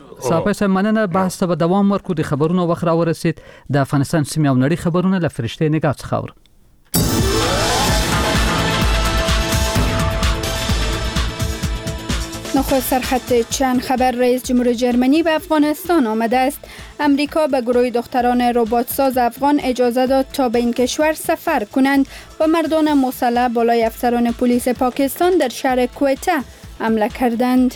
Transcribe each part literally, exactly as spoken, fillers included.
صاحب صاحب مننه. بحث ته به دوام ورکو. د خبرونو وخت را ورسید. د افغانستان سیمې او نړۍ خبرونه له فرشته نگاه څخه اورو. نخست سرخط چند خبر. رئیس جمهور جرمنی به افغانستان آمده است. امریکا به گروه دختران رباتساز افغان اجازه داد تا به این کشور سفر کنند و مردان مسلح بالای افسران پلیس پاکستان در شهر کوئته حمله کردند.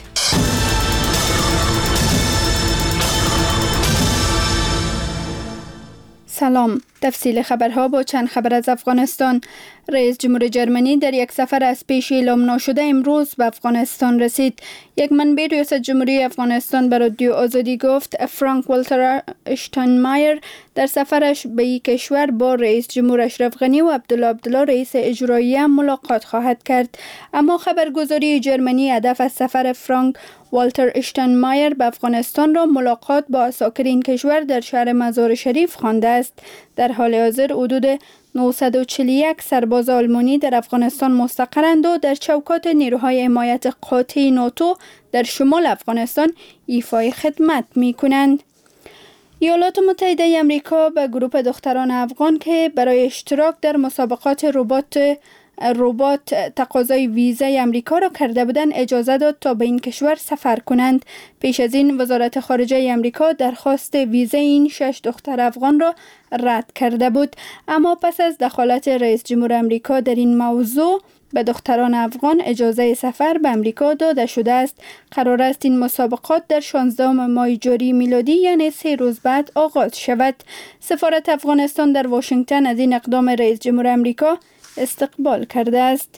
سلام. تفصیل خبرها با چند خبر از افغانستان. رئیس جمهور جرمنی در یک سفر از پیش اعلام نشده امروز به افغانستان رسید. یک منبع ریاست جمهوری افغانستان به رادیو آزادی گفت فرانک والتر اشتاینمایر در سفرش به این کشور با رئیس جمهور اشرف غنی و عبدالله عبدالله رئیس اجرایی ملاقات خواهد کرد. اما خبرگزاری جرمنی هدف از سفر فرانک والتر اشتاینمایر به افغانستان را ملاقات با اساکر این کشور در شهر مزار شریف خوانده است. در حال حاضر حدود نهصد و چهل و یک سرباز آلمانی در افغانستان مستقرند و در چوکات نیروهای حمایت قاطع ناتو در شمال افغانستان ایفای خدمت می کنند. ایالات متحده آمریکا به گروه دختران افغان که برای اشتراک در مسابقات ربات ربات تقاضای ویزای آمریکا را کرده بودند اجازه داد تا به این کشور سفر کنند. پیش از این وزارت خارجه آمریکا درخواست ویزای این شش دختر افغان را رد کرده بود. اما پس از دخالت رئیس جمهور آمریکا در این موضوع به دختران افغان اجازه سفر به آمریکا داده شده است. قرار است این مسابقات در شانزدهم ماه جاری میلادی یعنی سه روز بعد آغاز شود. سفارت افغانستان در واشنگتن از این اقدام رئیس جمهور آمریکا استقبال کرده است.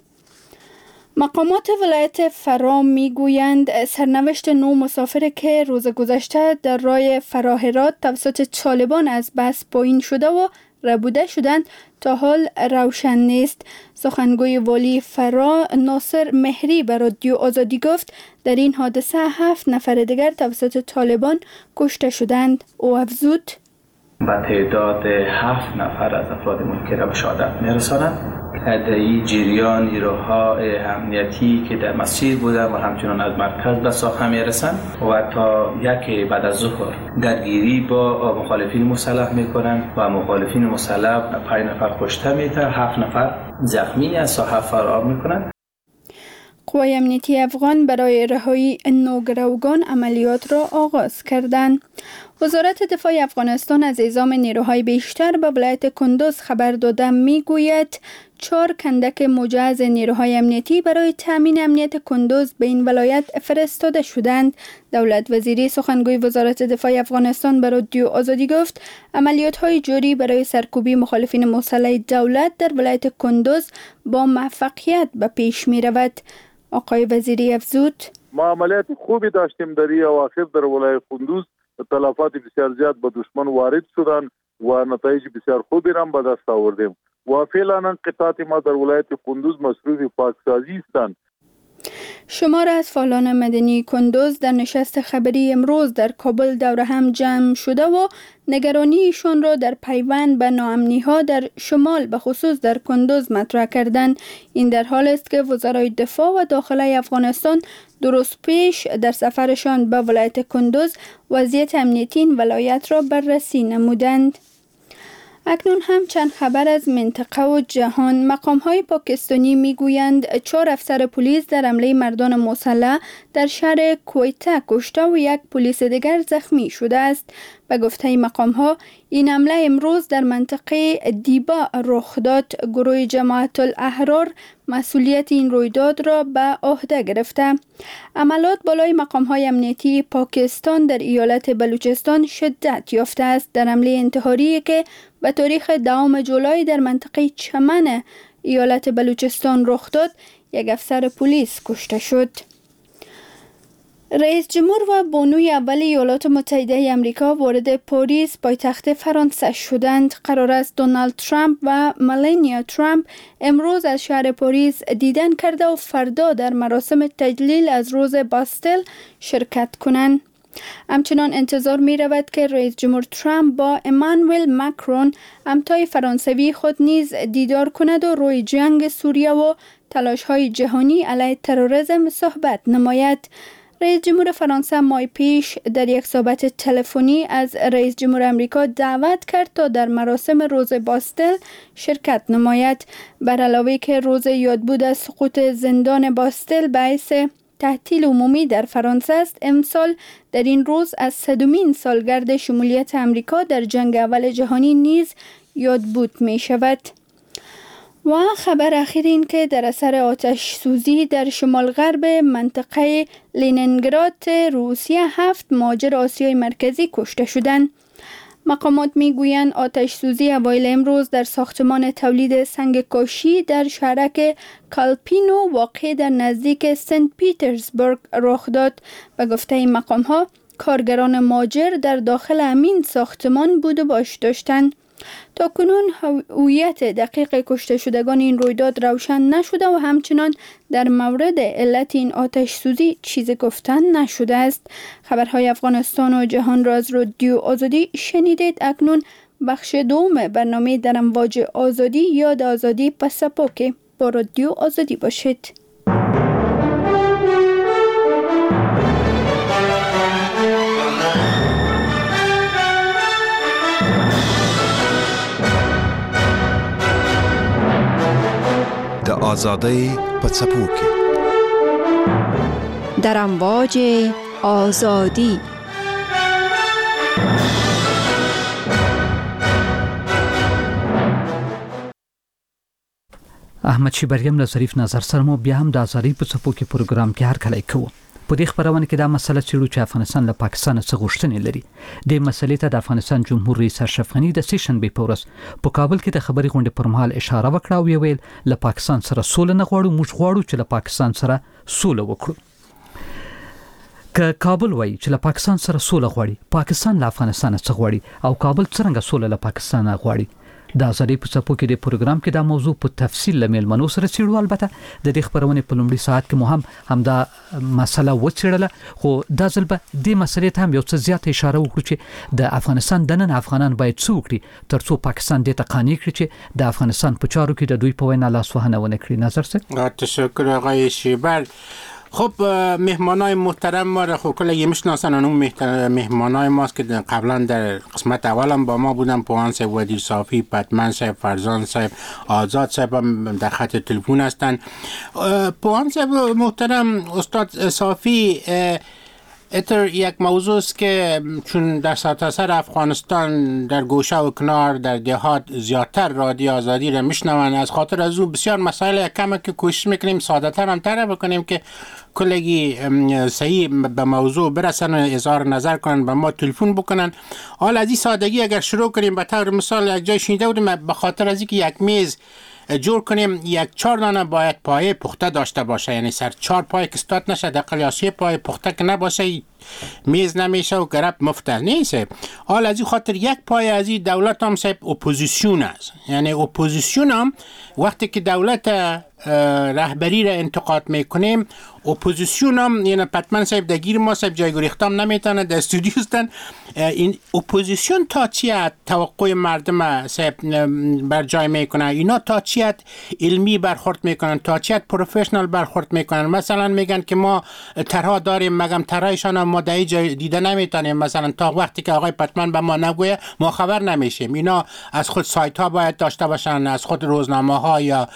مقامات ولایت فرا میگویند سرنوشت نو مسافر که روز گذشته در راه فرا-هرات توسط طالبان از بس پایین شده و ربوده شدند تا حال روشن نیست. سخنگوی والی فرا ناصر مهری به رادیو آزادی گفت در این حادثه هفت نفر دیگر توسط طالبان کشته شدند. او افزود و تعداد هفت نفر از افراد منکر به شهادت میرسانند. در این جریان نیروهای امنیتی که در مسیر بودند و همچنان از مرکز به ساخه میرسند و تا یک بعد از ظهر درگیری با مخالفین مسلح میکنند و مخالفین مسلح پنج نفر کشته میشه، هفت نفر زخمی از ساحه فرار میکنند. قوای امنیتی افغان برای رهایی نوگروگان عملیات را آغاز کردند. وزارت دفاع افغانستان از اعزام نیروهای بیشتر به ولایت کندوز خبر داده میگوید چهار کندک مجهز نیروهای امنیتی برای تامین امنیت کندوز به این ولایت فرستاده شدند. دولت وزیری سخنگوی وزارت دفاع افغانستان به رادیو آزادی گفت عملیات‌های جاری برای سرکوبی مخالفین مسلح دولت در ولایت کندوز با موفقیت به پیش می‌رود. آقای وزیری افزود ما عملیات خوبی داشتیم در این اواخر در ولایت کندوز. تلفات بسیار زیاد به دشمن وارد شدند و نتایج بسیار خوبی را به دست آوردیم و فعلا انقطاعات ما در ولایت کندوز مصروف پاکسازی هستند. شمار از فعالان مدنی کندوز در نشست خبری امروز در کابل دور هم جمع شده و نگرانیشان را در پیوند به ناامنی‌ها در شمال به خصوص در کندوز مطرح کردند. این در حال است که وزرای دفاع و داخله افغانستان درست پیش در سفرشان به ولایت کندوز وضعیت امنیتی این ولایت را بررسی نمودند. اکنون هم چند خبر از منطقه و جهان. مقام‌های پاکستانی میگویند چهار افسر پلیس در حمله مردان مسلح در شهر کوئته کشته و یک پلیس دیگر زخمی شده است. به گفته مقام‌ها این حمله امروز در منطقه دیبا رخ داد. گروه جماعت الاحرار مسئولیت این رویداد را به عهده گرفته. عملات بالای مقام‌های امنیتی پاکستان در ایالت بلوچستان شدت یافته است. در حمله انتحاری که به تاریخ دهم جولای در منطقه چمن ایالت بلوچستان رخ داد، یک افسر پلیس کشته شد. رئیس جمهور و بانوی اول ایالات متحده آمریکا وارد پاریس پایتخت فرانسه شدند. قرار است دونالد ترامپ و ملانیا ترامپ امروز از شهر پاریس دیدن کرده و فردا در مراسم تجلیل از روز باستیل شرکت کنند. همچنان انتظار می رود که رئیس جمهور ترامپ با امانوئل ماکرون همتای فرانسوی خود نیز دیدار کند و روی جنگ سوریه و تلاش های جهانی علیه تروریسم صحبت نماید. رئیس جمهور فرانسه ماه پیش در یک صحبت تلفنی از رئیس جمهور امریکا دعوت کرد تا در مراسم روز باستل شرکت نماید. بر علاوه که روز یادبود از سقوط زندان باستل باعث تعطیل عمومی در فرانسه است، امسال در این روز از صدمین سالگرد شمولیت امریکا در جنگ اول جهانی نیز یادبود می شود. و خبر اخیر این که در اثر آتش سوزی در شمال غرب منطقه لینینگراد روسیه هفت مهاجر آسیای مرکزی کشته شدند. مقامات میگویند آتش سوزی اوایل امروز در ساختمان تولید سنگ کاشی در شهرک کالپینو واقع در نزدیک سنت پیترزبورگ رخ داد. به گفته این مقام ها کارگران مهاجر در داخل همین ساختمان بود و باش داشتند. تا کنون هویت دقیق کشته شدگان این رویداد روشن نشده و همچنان در مورد علت این آتش سوزی چیزی گفتن نشده است. خبرهای افغانستان و جهان را از رادیو آزادی شنیدید. اکنون بخش دوم برنامه در امواج آزادی یاد آزادی پاساپوکه. با رادیو آزادی باشید. د آزادی پڅپوکي در امواج آزادی. احمد شیبریم له ظریف نظر سره مو بیا هم د آزادی پڅپوکي پروګرام کې هر کله کوو. په دې خبرونه کې دا مسله چیرو چې افغانستان له پاکستان څخه غوښتنې لري. د مسلې ته د افغانستان جمهور رئیس اشرف غنی د سیشن به پورس په کابل کې د خبري غونډې پر مهال اشاره وکړه او ویل له پاکستان سره سوله نه غواړو، موږ غواړو چې له پاکستان سره سوله وکړو. که کابل وایي چې له پاکستان سره سوله غواړي، پاکستان له افغانستان څخه غواړي او کابل څنګه سوله له پاکستان غواړي؟ د آزادی په څپو کې د پروګرام کې دا موضوع په تفصیل لمل منو سره چیرو. البته د دې خبرونه په لومړي ساعت کې مو هم همدا مسله وڅېړله، خو دا ځل به د مسلې ته هم یو څه زیات اشاره وکړو چې د افغانستان دنن افغانان باید څه وکړي ترڅو پاکستان دې ته قانع کړي چې د افغانستان په چارو کې د دوی په وینا لاسوهنه ونه کړي. نظر څه؟ تشکر آقای شیبر. خب مهمانای محترم ما را خب کلی میشناسن. اون مهمانای ماست که قبلا در قسمت اولم با ما بودن، پوهان صاحب، ودیر صافی، پتمن صاحب، فرزان صاحب، آزاد صاحب در خط تلفن هستن. پوهان صاحب محترم، استاد صافی، اتر یک موضوع است که چون در سرتاسر افغانستان در گوشه و کنار در دهات زیادتر رادیو آزادی را میشنون، از خاطر از او بسیار مسائل کمه که کوشش میکنیم ساده تر هم تر بکنیم که کلگی صحیح به موضوع برسن و اظهار نظر کنن، به ما تلفن بکنن. حالا از این سادگی اگر شروع کنیم، به طور مثال یک جای شنیده بودیم به خاطر از اینکه یک میز جور کنیم یک چهار دانه باید پایه پخته داشته باشه، یعنی سر چهار پای که استاد نشه دقیقا یا سه پای پخته که نباشه میز نمیشه و گرب مفته نیست. حال از این خاطر یک پای از این دولت هم صاحب اپوزیسیون است. یعنی اپوزیسیون هم وقتی که دولت رهبری را انتقاد میکنیم، اپوزیسیون هم یعنی پتمن صاحب در گیر ما صاحب جایگو ریختم نمیتونه در استودیو هستن. این اپوزیسیون تا چیت توقع مردم صاحب بر جای میکنه، اینا تا چیت علمی برخورد میکنن، تا چیت پروفشنال برخورد میکنن. مثلا میگن که ما طرح داریم، مگم طرحشان ما در جای دیده نمیتونیم، مثلا تا وقتی که آقای پتمن به ما نگویه ما خبر نمیشیم. اینا از خود سایت ها باید داشته باشن، از خود روزنامه ها یا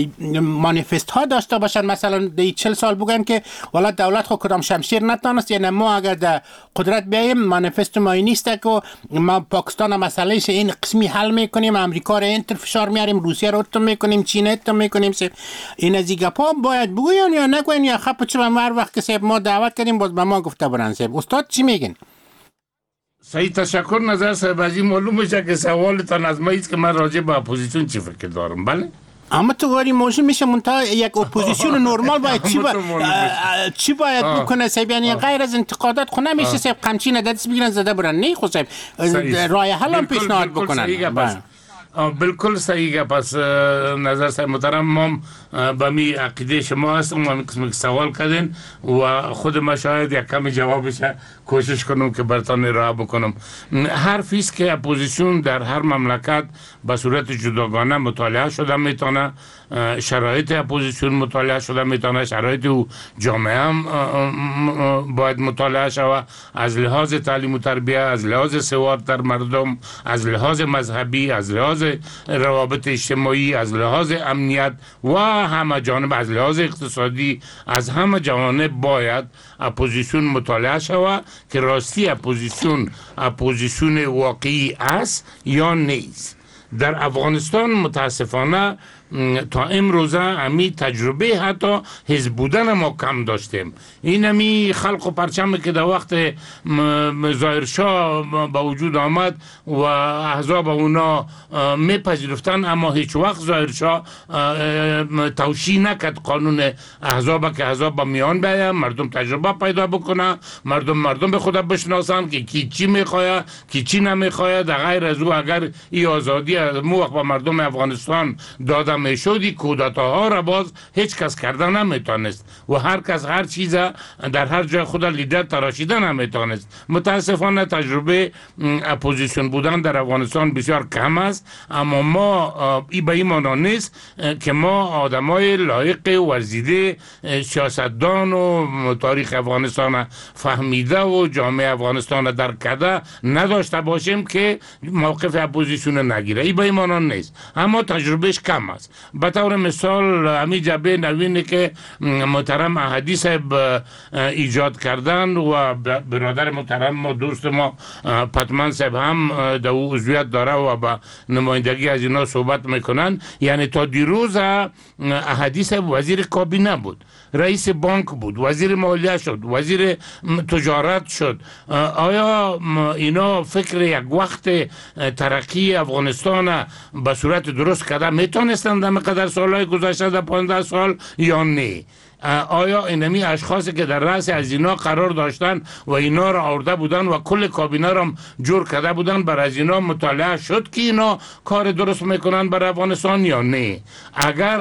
مانیفست ها داشته باشن. مثلا در چهل سال بگن که والا دولت خود کدام شمشیر نتانست، یعنی ما اگر در قدرت بیاییم مانیفست ما این نیست که ما پاکستان مسئله شه این قسمی حل میکنیم، امریکا را اینتر فشار میاریم، روسیه را اتم میکنیم، چین اتم میکنیم. این از این گپا باید بگوین یا نگوین یا خب چه هر وقت که صاحب ما دعوت کردیم باز به ما گفته برن. صاحب استاد چی میگن؟ صحیح، تشکر. نظر صاحب از این معلوم میشه که سوالتان از ما است که من راجع به اپوزیسیون چی فکر دارم. بله، اما تو واری موضوع میشه منتها یک اپوزیسیون نورمال باید چی باید چی باید بکنه صاحب؟ یعنی غیر از انتقادات خو نمیشه صاحب قمچینه دست بگیرن زده برن. نه خو صاحب راه حل هم پیشنهاد بکنن. بالکل صحیح. پس نظر صاحب محترم، ما به می عقیده شما هستم و می قسم سوال کردین و خود ما شاید یک کمی جوابش کوشش کنم که برتان ارائه بکنم. حرفی است که اپوزیسیون در هر مملکت به صورت جداگانه مطالعه شده میتونه، شرایط اپوزیسیون مطالعه شده میتونه، شرایط او جامعه هم باید مطالعه شود، از لحاظ تعلیم و تربیه، از لحاظ سواد در مردم، از لحاظ مذهبی، از لحاظ روابط اجتماعی، از لحاظ امنیت و همه جانب، از لحاظ اقتصادی، از همه جانب باید اپوزیسیون مطالعه شود که راستی اپوزیسیون اپوزیسیون واقعی است یا نیست. در افغانستان متاسفانه تا امروزه امی تجربه حتی حزب بودن ما کم داشتیم. این امی خلق و پرچم که در وقت ظاهرشاه با وجود آمد و احزاب اونا میپذیرفتن، اما هیچ وقت ظاهرشاه توشیح نکرد قانون احزاب که احزاب با میان بیاین، مردم تجربه پیدا بکنه، مردم مردم به خود بشناسن که کی چی میخواه کی چی نمیخواه. در غیر از او اگر این آزادی از مو وقت با مردم افغانستان داده میشدی، کودتاها را باز هیچ کس کردن نمیتونست و هر کس هر چیز در هر جای خود لیدر تراشیدن نمیتونست. متاسفانه تجربه اپوزیسیون بودن در افغانستان بسیار کم است، اما ما ای به این معنا نیست که ما آدمای لایق ورزیده سیاستدان و تاریخ افغانستان فهمیده و جامعه افغانستان درک کرده نداشته باشیم که موقف اپوزیسیون نگیره. ای به این معنا نیست، اما تجربهش کم است. به طور مثال همین جبهه نوینی که محترم احدی صاحب ایجاد کردن و برادر محترم ما دوست ما پتمن صاحب هم در او عضویت داره و با نمایندگی از اینا صحبت میکنن. یعنی تا دیروز احدی صاحب وزیر کابینه بود، رئیس بانک بود، وزیر مالیه شد، وزیر تجارت شد. آیا اینا فکر یک وقت ترقی افغانستان به صورت درست کرده میتونستند در مقدر سالهای گذشته در پانزده سال یا نه؟ آیا اینمی اشخاصی که در رأس از اینا قرار داشتن و اینا را آورده بودن و کل کابینه را جور کرده بودن، بر از اینا مطالعه شد که اینا کار درست میکنن بر افغانستان یا نه؟ اگر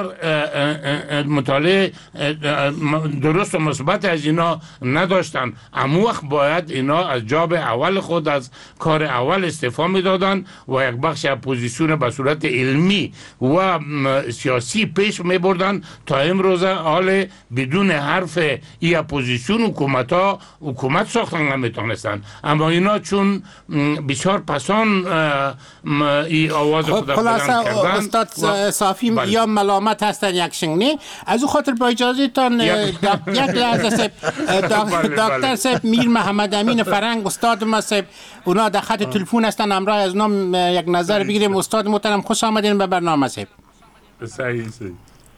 مطالعه درست و مثبت از اینا نداشتن، اما وقت باید اینا از جاب اول خود از کار اول استعفا میدادن و یک بخش اپوزیسیون به صورت علمی و سیاسی پیش میبردن. تا امروزه حال بدون حرف ای اپوزیسیون حکومت ها حکومت ساختن نمیتونستن، اما اینا چون بسیار پسان ای آواز خود بلند کردن. استاد صافی بل... یا ملامت هستن یک شنگنی از او خاطر با اجازه تان یک لحظه دکتر صاحب میر محمد امین فرنگ استاد ما صاحب اونا در خط تلفن هستن، امرای از نام یک نظر بگیریم. استاد محترم خوش آمدین به برنامه صاحب. صحیح صحیح.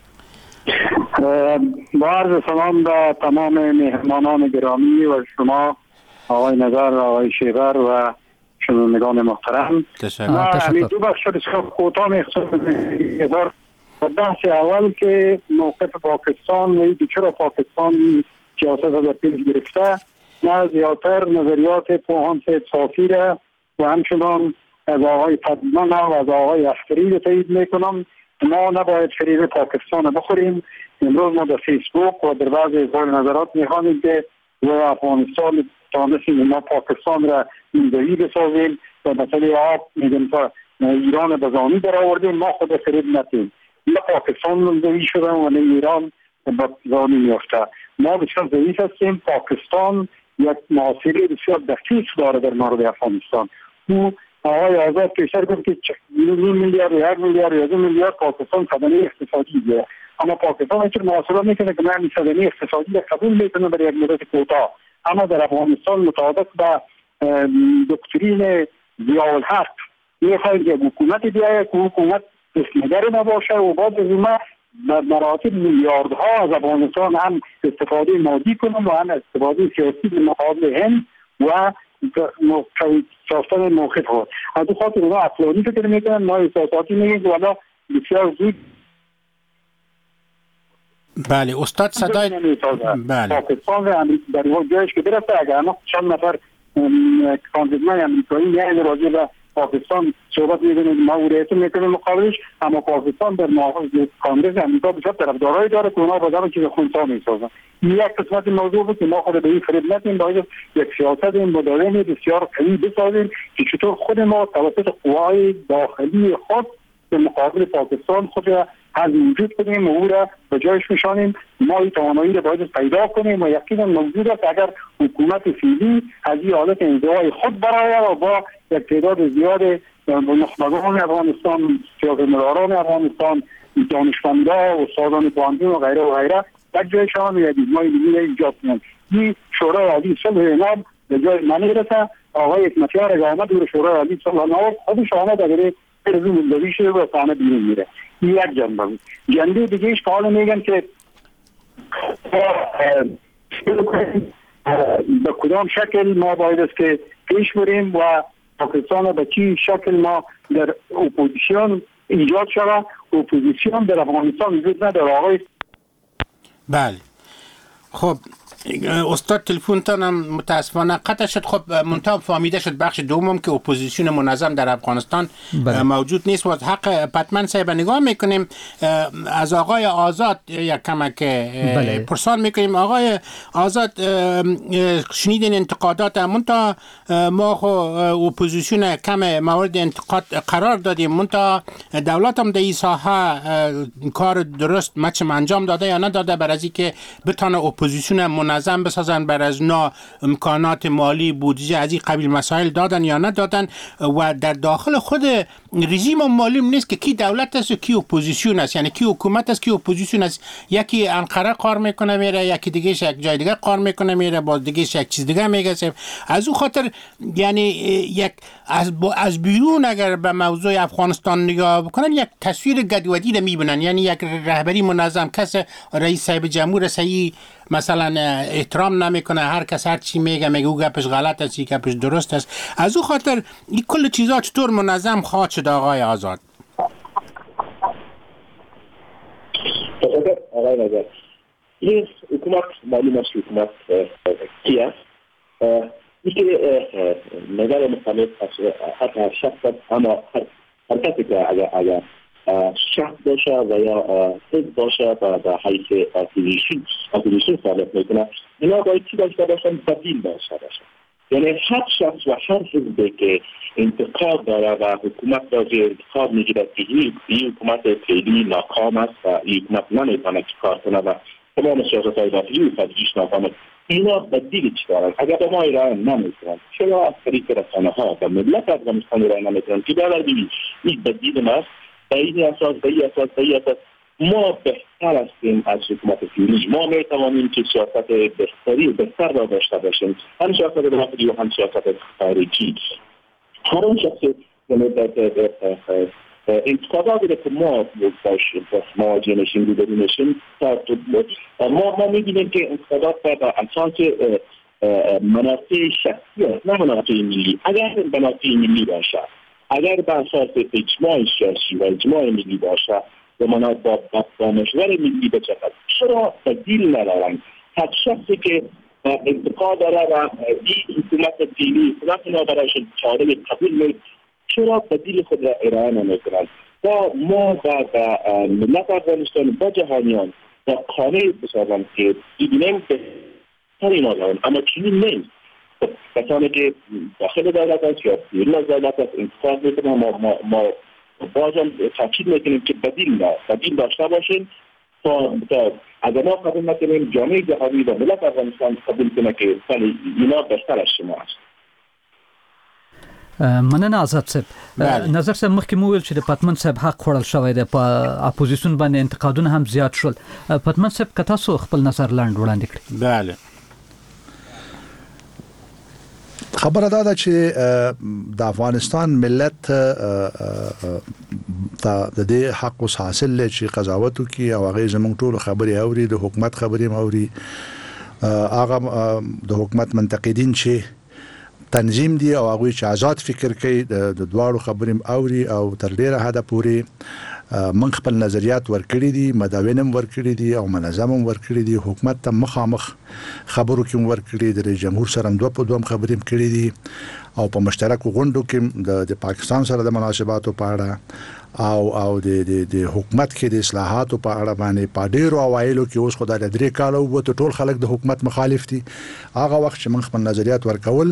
با عرض سلام به تمام مهمانان گرامی و شما آقای نظر، آقای شیبر و شنوندگان محترم. تشکر. دو بخش بسیار کوتاه می‌خواستم بحث اول که موقف پاکستان و چرا پاکستان سیاست را پیش گرفته، نه زیادتر نظریات پوهان سید صافی را و همچنان از آقای پدمن و از آقای اختری را تایید میکنم. ما نباید فریب پاکستان بخوریم. امروز ما در فیسبوک و در بعض اظهار نظرات میخوانیم که و افغانستان تانستیم ما پاکستان را ایندهی بسازیم و مسئله آب میگیم تا ایران بزانی در آوردیم. ما خود فریب نتیم، نه پاکستان ایندهی شدن و نه ایران بزانی میفته. ما بسیار ضعیف هستیم. پاکستان یک محاصره بسیار دقیق داره در مورد افغانستان. او آقای آزاد پیشتر گفت که نیم میلیارد یا یک میلیارد یا دو میلیارد پاکستان صدمه اقتصادی دیه، اما پاکستان هیچ محاسبه میکنه که من صدمه اقتصادی را قبول میکنه برای یک مدت کوتاه. اما در افغانستان مطابق با دکترین ضیاءالحق میخواهید که حکومت بیاید که حکومت دستنگر نباشه و بعد از ما در مراتب میلیاردها از افغانستان هم استفاده مادی کنم و هم استفاده سیاسی به مقابل هند و ساختن موقف ها. از او خاطر اونا اقلانی فکر میکنن، ما احساساتی میگیم که والا بسیار زود. بله استاد صدای بله پاکستان و امریکا در اون جایش که برسه، اگر ما چند نفر کاندیدای امریکایی یعنی راجع به پاکستان صحبت می‌کنه ما ورایت می‌کنه مقابلش، اما پاکستان در مقابل کانگرس آمریکا بسیار طرفدارای داره که اونا با چیز خونسا می‌سازن. این یک قسمت موضوع بود که ما خود به این فریب ندیم، باید یک سیاست مداوم بسیار قوی بسازیم که چطور خود ما توسط قوای داخلی خود به مقابل پاکستان خود را از وجود کنیم و او را به جایش میشانیم. ما این توانایی را باید پیدا کنیم و یقینا موجود است اگر حکومت فعلی از این حالت انزوای خود برآید و با یک تعداد زیاد نخبگان افغانستان، سیاستمداران افغانستان، دانشمندان، استادان پوهنتون و غیره و غیره در جایشان و دیدگاه ملی را ایجاد کنند. این شورای عالی صلح ناب به جای من رسه. آقای حکمتیار اگر آمد دور شورای عالی صلح ناب خودش آمد اگر رزوم مولوی شده و خانه بیرون میره. این یک جنبه بود. جنبه دیگهش که حالا میگن که به کدام شکل ما باید است که پیش بریم و پاکستان به چی شکل ما در اپوزیسیون ایجاد شده. اپوزیسیون در افغانستان وجود نداره آقای. بله خب استاد تلفنتان هم متاسفانه قطع شد. خب منتها فهمیده شد بخش دوم که اپوزیسیون منظم در افغانستان بله. موجود نیست و حق پتمن صاحب نگاه میکنیم. از آقای آزاد یک کمک بله. پرسان میکنیم. آقای آزاد شنیدین انتقادات منتها ما خو اپوزیسیون کم مورد انتقاد قرار دادیم، منتها دولت هم در این ساحه کار درست مچم انجام داده یا نداده بر از اینکه بتونه اپوزیسیون منظم بسازن، بر از نا امکانات مالی بودجه از این قبیل مسائل دادن یا ندادن و در داخل خود رژیم معلوم نیست که کی دولت است و کی اپوزیسیون است، یعنی کی حکومت است کی اپوزیسیون است. یکی انقره کار میکنه میره، یکی دیگه یک جای دیگه کار میکنه میره، باز دیگه یک چیز دیگه میگه. از اون خاطر یعنی یک از از بیرون اگر به موضوع افغانستان نگاه بکنن یک تصویر گدودی رو میبینن، یعنی یک رهبری منظم، کس رئیس صاحب جمهور صحیح مثلا احترام نمیکنه، هر کس هر چی میگه میگه او گپش غلط است، گپش درست است. از اون خاطر این کل چیزا چطور منظم خواهد شد آقای آزاد؟ آقای نظر این حکومت معلوم است حکومت کی است. این که نظر مختلف حتی شخص اما هر کسی که اگر اگر شخص باشه و یا حزب باشه و در حیث اپوزیسیون اپوزیسیون فعالیت میکنه، اینا باید چی داشته باشن؟ بدیل داشته باشن. یعنی هر شخص و هر حزبی که انتقاد داره و حکومت را زیر انتقاد میگیره که این حکومت فعلی ناکام است و این حکومت نمیتونه کار کنه و تمام سیاست‌های داخلی و خارجیش ناکامه، اینا بدیل چی دارن؟ اگر به ما ارائه نمیکنن، چرا از طریق رسانه‌ها و ملت افغانستان ارائه نمیکنن که باید ببینید این بدیل ماست. به این اساس به این اساس به این اساس ما بهتر هستیم از حکومت فعلی. ما میتوانیم که سیاست بهتری و بهتر را داشته باشیم، هم سیاست داخلی و هم سیاست خارجی. هر اون شخصی انتقاداتی که ما باشیم باش مواجه نشیم روبرو نشیم، ما ما میبینیم که انتقادات بر اساس منافع شخصی است نه منافع ملی. اگر منافع ملی باشه، اگر به اساس اجماع سیاسی و اجماع ملی باشه و منافع با با مشور ملی بچرخد، چرا بدیل ندارن؟ هر شخصی که انتقاد داره و این حکومت فعلی حکومت اینا برایش چاره قبول نیست، چرا بدیل خود را ارائه نمیکنند؟ با ما و ملت افغانستان با جهانیان با قانع بسازند که ببینیم بهترین آدم، اما چنین نیست. کسانی که داخل دولت است یا بیرون از دولت است انتقاد میکنن، ما ما ما بازم تاکید میکنیم که بدیل نه بدیل داشته باشیم تا تا از ما قبول نکنیم جامعه جهانی و ملت افغانستان قبول کنه که اینا بهتر از شما است. مننه آزاد صاحب. نظر صاحب مخکې مو ویل چې د پتمن صاحب حق خوړل شوی دی، په اپوزیسیون باندې انتقادونه هم زیات شول. پتمن صاحب که تاسو خپل نظر لاندې وړاندې کړئ. بله. خبره دا ده چې د افغانستان ملت ته د دې حق اوس حاصل لري چې قضاوت وکړي او هغه زموږ ټول خبرې اوري، د حکومت خبرې اوري. هغه د حکومت منتقدین چې تنظیم دی او هغه چې آزاد فکر کوي د دواړو خبرې اوري او تر ډیره حد پورې من خپل نظریات ورکړي دي، مداوینم ورکړي دي او منظمم ورکړي دي. حکومت ته مخامخ خبرو کې ورکړي دي، د جمهور سره دوه په دوه خبرې کړي دي او په مشترکو غونډو کې د پاکستان سره د مناسباتو په اړه او او د د حکومت کې د اصلاحاتو په اړه باندې په ډیرو اوایلو کې اوس خدای د درې کالو وو ټول خلک د حکومت مخالف دي. هغه وخت چې من خپل نظریات ورکول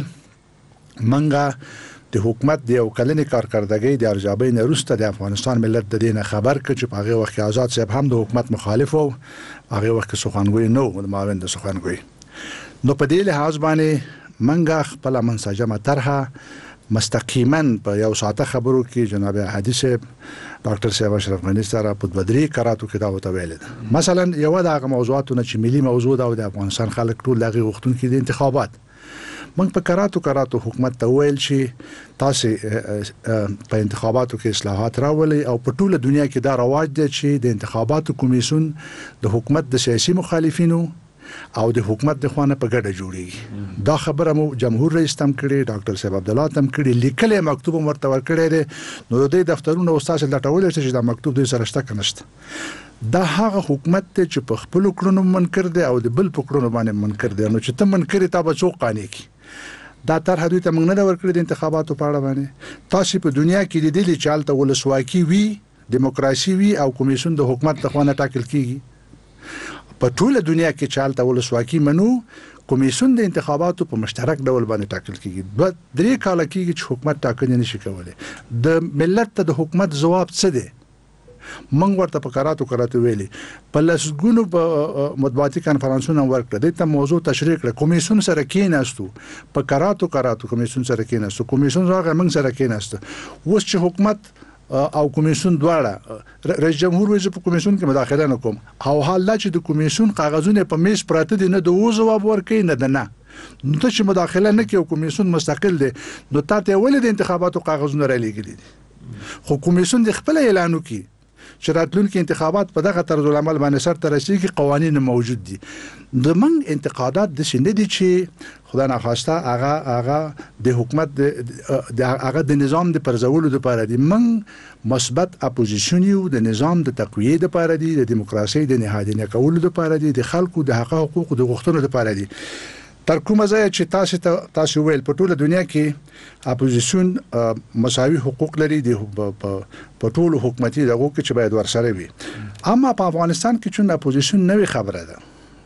منګه د حکومت د یو کلنې کارکردګۍ د ارزیابۍ نه وروسته د افغانستان ملت د دینه خبر کړ چې په هغه وخت آزاد صاحب هم د حکومت مخالف وو، هغه وخت سخنګوی نو د معاون د سخنګوی. نو په دې لحاظ باندې منګه خپل منسجمه طرحه مستقیما په یو ساعته خبرو کې جناب حدیث ډاکټر صاحب اشرف غنی سره په بدري کراتو کې دا وته ویل. مثلا یو د موضوعاتو نه چې ملي موضوع دا د افغانستان خلک ټول دغه وختون کې د انتخابات من په کراتو کراتو حکومت ته ویل چې تاسو په انتخاباتو کې اصلاحات راولي او په ټوله دنیا کې دا رواج دی چې د انتخاباتو کمیسیون د حکومت د سیاسي مخالفینو او د حکومت د خوانه په ګډه جوړیږي. دا خبره مو جمهور رئیس تم کړي، ډاکټر صاحب عبد الله تم کړي، لیکل مکتوب مرته ور کړی دی. نو د دفترونو استاد لټول چې دا مکتوب د سره شته کنهشته. دا هغه حکومت ته چې په خپل کړنو منکر دی او د بل په کړنو باندې منکر دی. نو چې ته منکر تا به څوک قانې کی؟ دا تر حدود ته موږ نه ورکړی د انتخاباتو په اړه باندې. تاسو په دنیا کې د دې چالت ولسواکي وی، دیموکراسي وی او کمیسیون د حکومت له خوا ټاکل کیږي. په ټوله دنیا کې چالت ولسواکي منو، کمیسیون د انتخاباتو په مشترک ډول باندې ټاکل کیږي. دوه درې کال کېږي چې حکومت ټاکنه نشي کولای. د ملت ته د حکومت جواب څه دی؟ منګ ورته په کراتو کراتو ویلي په لسګونو په مطبوعاتي کانفرنسونو ورکړه د ته موضوع تشریح کړه. کمیسیون سره کېناستو، په کراتو کراتو کمیسیون سره کېناستو، کمیسیون راغی موږ سره کېناستو. اوس چې حکومت او کمیسیون دواړه رئیس جمهور وایي په کمیسیون کې مداخله نه کوم او حال لا چې د کمیسیون کاغذونه په میز پراته دي نه د و جواب ورکړي نه د نه نو ته چې مداخله نه کوي کمیسیون مستقل دی نو تاسو ولې د انتخاباتو کاغذونه را لېږلي دي؟ خو کمیسیون د خپل اعلان وکړي چې راتلونکي انتخابات په دغه طرز العمل باندې سر ته رسیږي، قوانين موجود دي. د من انتقادات د شنه دي چې خدای نه خواسته هغه هغه د حکومت د هغه د نظام د پرځولو لپاره دي. من مثبت اپوزیشن یو د نظام د تقویه لپاره دي، د دیموکراسي د نهادینه کولو لپاره دي، د خلکو د حق حقوق د غوښتنو لپاره دي. تر کومه ځای چې تاسو تاسو ویل په ټوله دنیا کې اپوزیشن مساوي حقوق لري د په ټولو حکومتي دغه کې چې باید ورسره وي. اما په افغانستان کې چې اپوزیشن نوې خبره ده.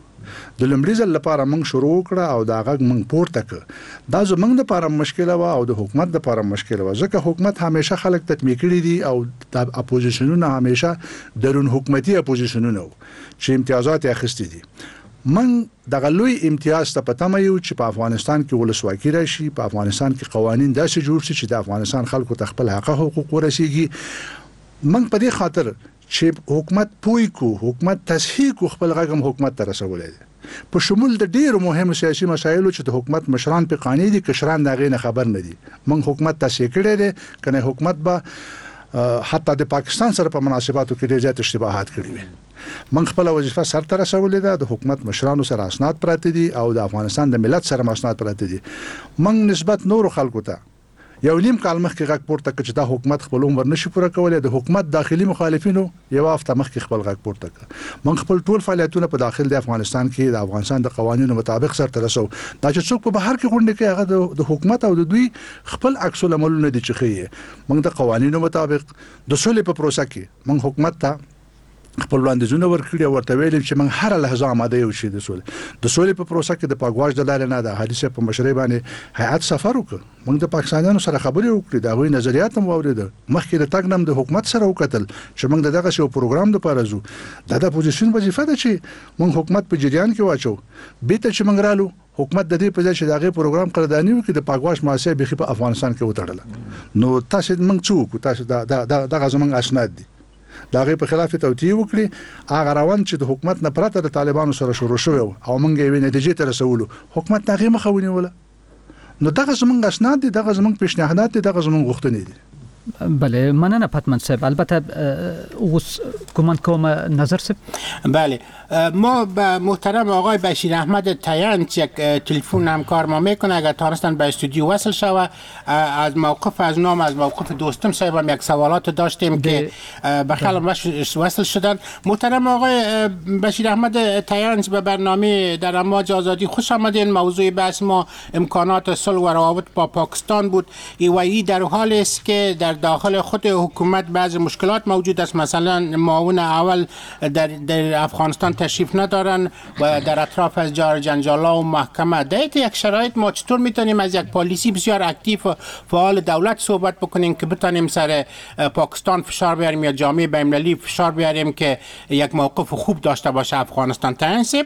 د لمړیزل لپاره موږ شروع کړه او دا غږ موږ پورته کړ. دا زموږ لپاره مشکله و او د حکومت لپاره مشکله و، ځکه حکومت همیشه خلک تطبیق کړي دي او د اپوزیشنونو همیشه درون حکومتي اپوزیشنونو چې امتیازات اخیستي دي. من دغه لوی امتیاز ته پته مې یو چې په افغانستان کې ولسواکي راشي، په افغانستان کې قوانين داسې جوړ شي چې د افغانستان خلکو ته خپل حق حقوق ورسیږي. من په دې خاطر چې حکومت پوي کو، حکومت تصحیح کو، خپل غږم حکومت ته رسولای دي په شمول د ډیرو مهمو سیاسي مسایلو چې د حکومت مشران په قانوني دي کشران دغه نه خبر نه دي. من حکومت تصحیح کړي دي کنه حکومت به حتی د پاکستان سره په مناسباتو کې ډېر زیات اشتباهات کړي وي. من خپل وظیفه سر ته رسولې ده، د حکومت مشرانو سره اسناد پراته دي او د افغانستان د ملت سره اسناد پراته دي. من نسبت نور خلکو ته یو نیم کال مخکې غږ پورته کړ چې دا حکومت خپل عمر نشي پوره کولای. د حکومت داخلي مخالفینو یو هفته مخکې خپل غږ پورته کړ. من خپل ټول فعالیتونه په داخل د افغانستان کې د افغانستان د قوانینو مطابق سره ترسو. دا چې څوک په بهر کې غونډه کوي هغه د حکومت او د دوی خپل عکس العملونه دي چې خي من د قوانینو مطابق د سولې په پروسه کې من حکومت ته خپل وړاندیزونه ورکړي او ورته ویل چې من هر لحظه آماده یو شي د سولې د سولې په پروسه کې د پاګواش د لارې نه د حادثه په مشرۍ باندې هیئت سفر وکړ. موږ د پاکستانیانو سره خبرې وکړې، دا غوي نظریات هم واورېدل. مخکې د تګ نم د حکومت سره وکتل چې موږ دغه شو پروګرام د پارزو دا د اپوزیشن وظیفه ده چې موږ حکومت په جریان کې واچو. بیت چې موږ رالو حکومت د دې په ځای چې دغه پروګرام قراردادي وکړي د پاګواش مؤسسه بخي په افغانستان کې وتړل. نو تاسو موږ څوک تاسو دا دغه زمونږ اسناد دي دا غي په خلاف توتیه وکړي. هغه روان چې د حکومت نه پرته د طالبانو سره شروع شو او موږ یې نتیجې ته رسولو حکومت هغه مخاوني ولا. نو دغه زمونږ اسناد دي، دغه زمونږ پیشنهادات دي، دغه زمونږ غوښتنې دي. بله مننه پتمن صاحب. البته اوس گمان کوم نظر صاحب. بله ما به محترم آقای بشیر احمد تاینچ یک تلفن همکار ما میکنه، اگر تانستن به استودیو وصل شوه از موقف از نام از موقف دوستم صاحب هم یک سوالات داشتیم که به خلال وصل شدن. محترم آقای بشیر احمد تاینچ به برنامه در امواج آزادی خوش آمدین. موضوع بحث ما امکانات صلح و روابط با پاکستان بود. ای در حال است که در داخل خود حکومت بعض مشکلات موجود است، مثلا معاون اول در, در افغانستان تشریف ندارن و در اطراف از جار جنجالا و محکمه. در یک شرایط ما چطور میتونیم از یک پالیسی بسیار اکتیو و فعال دولت صحبت بکنیم که بتونیم سر پاکستان فشار بیاریم یا جامعه بین‌المللی فشار بیاریم که یک موقف خوب داشته باشه افغانستان؟ تنسیب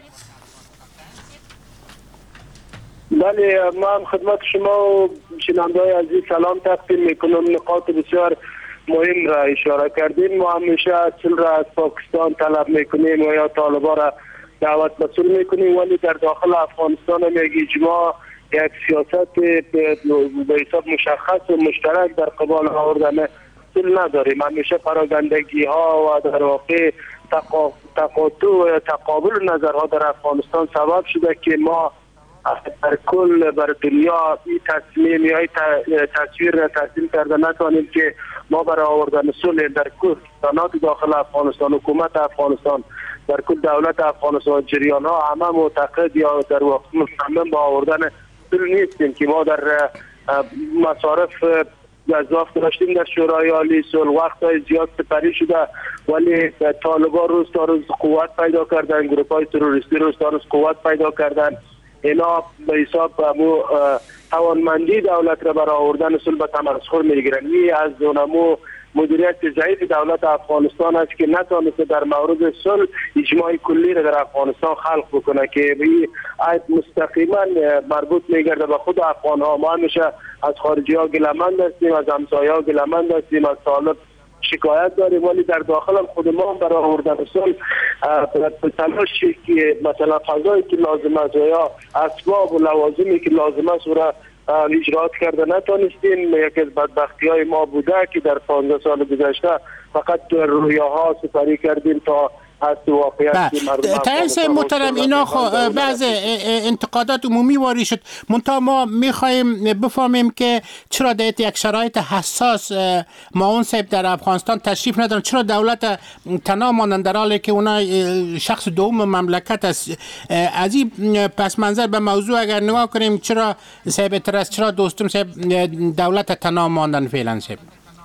بله، ما هم خدمت شما و شنونده‌های عزیز سلام تقدیم میکنم. نقاط بسیار مهم را اشاره کردیم. ما همیشه صلح را از پاکستان طلب میکنیم و یا طالبا را دعوت به صلح میکنیم، ولی در داخل افغانستان هم یک اجماع، یک سیاست به حساب مشخص و مشترک در قبال آوردن صلح نداریم. همیشه پراگندگی ها و در واقع تقاطع و تقابل نظرها در افغانستان سبب شده که ما در کل بر دنیا این تصمیم یا این تصویر را تسلیم کرده نتوانیم که ما برای آوردن صلح در کل سنات داخل افغانستان، حکومت افغانستان، در کل دولت افغانستان، جریان ها همه معتقد یا در واقع مصمم با آوردن صلح نیستیم که ما در مصارف گزاف داشتیم در شورای عالی صلح وقت‌های زیاد سپری شده، ولی طالبان روز تا روز قوت پیدا کردن، گروه‌های تروریستی روز تا روز قوت پیدا کردن. اینا به حساب امو توانمندی دولت را برای آوردن صلح به تمسخر میگیرن. این از اونمو مدیریت ضعیف دولت افغانستان است که نتونسته در مورد صلح اجماع کلی را در افغانستان خلق بکنه که این مستقیما مربوط میگرده به خود افغان ها. ما همیشه از خارجی ها گلمند هستیم، از همسایه ها گلمند هستیم، از طالب شکایت داریم، ولی در داخل خود ما برای آوردن صلح تلاشی که مثلا فضایی که لازم است یا اسباب و لوازمی که لازم است را اجرات کرده نتونستیم. یکی از بدبختی های ما بوده که در پانزده سال گذشته فقط رویاها سپری کردیم تا از واقعیت مردم. تنس محترم اینا خو بعض انتقادات عمومی واری شد، منتها ما میخوایم بفهمیم که چرا در یک شرایط حساس معاون صاحب در افغانستان تشریف ندارن، چرا دولت تنها ماندن در حالی که اونا شخص دوم مملکت است. از این پس منظر به موضوع اگر نگاه کنیم چرا صاحب ترس، چرا دوستم صاحب دولت تنها ماندن فعلا صاحب؟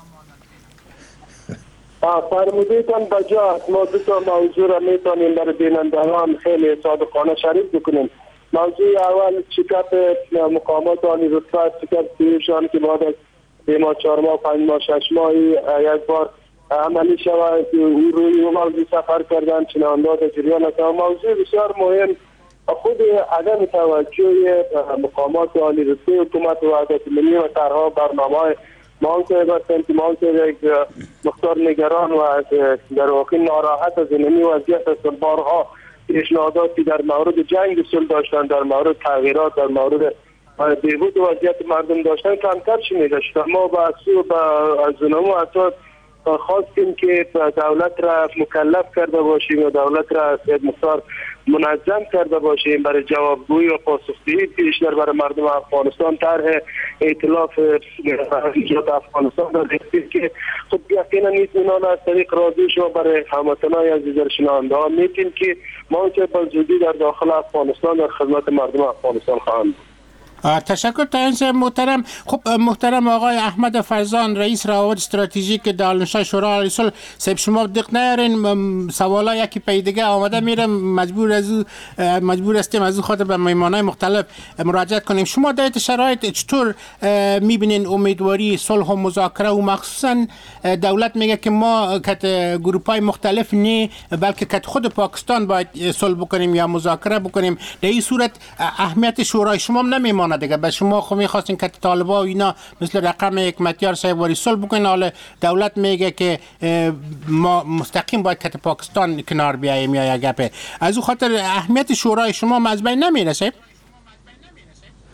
فرمودیتان بجا ما دو تا موضوع را میتونیم برای بینندگان خیلی صادقانه شریک بکنیم. موضوع اول چکاپ مقامات عالی رتبه، چکاپ سیوشان که بعد از سه ماه، چهار ماه، پنج ماه، شش ماه یک بار عملی شود. روی اون موضوع سفر کردن چنانداد جریان است. موضوع بسیار مهم خود عدم توجه مقامات عالی رتبه حکومت و وحدت ملی و طرح‌ها برنامه‌های ما که هستند که ما که مختار نگران و در واقع ناراحت از این وضعیت است. بارها پیشنهاداتی در مورد جنگ صلح داشتن، در مورد تغییرات، در مورد بهبود وضعیت مردم داشتن، کمتر شنیده شد. ما با از اونمو حتی خواستیم که دولت را مکلف کرده باشیم و دولت را سید مختار منظم کرده باشیم برای جوابگویی و پاسخدهی بیشتر برای مردم افغانستان. طرح ائتلاف افغانستان را دیدیم که خب یقینا میتونن از طریق راضی شما برای هموطنان عزیز شنونده ها میتونیم که ما که به زودی در داخل افغانستان در خدمت مردم افغانستان خواهند بود. تشکر تاینس محترم. خب محترم آقای احمد فرزان رئیس روابط استراتژیک دانشگاه شورای عالی صلح صاحب، شما دقت نیارین سوالا یکی پی دیگه آمده میره، مجبور از مجبور هستیم از خاطر به مهمانای مختلف مراجعه کنیم. شما در شرایط چطور میبینین امیدواری صلح و مذاکره و مخصوصا دولت میگه که ما کت گروپای مختلف نه بلکه کت خود پاکستان باید صلح بکنیم یا مذاکره بکنیم، در این صورت اهمیت شورای شما نمیمونه دیگه؟ به شما خو میخواستین که طالبا و اینا مثل رقم حکمتیار صاحب واری صلح بکنن، حالا دولت میگه که ما مستقیم باید که پاکستان کنار بیاییم یا گپه. از اون خاطر اهمیت شورای شما از بین نمیره صاحب؟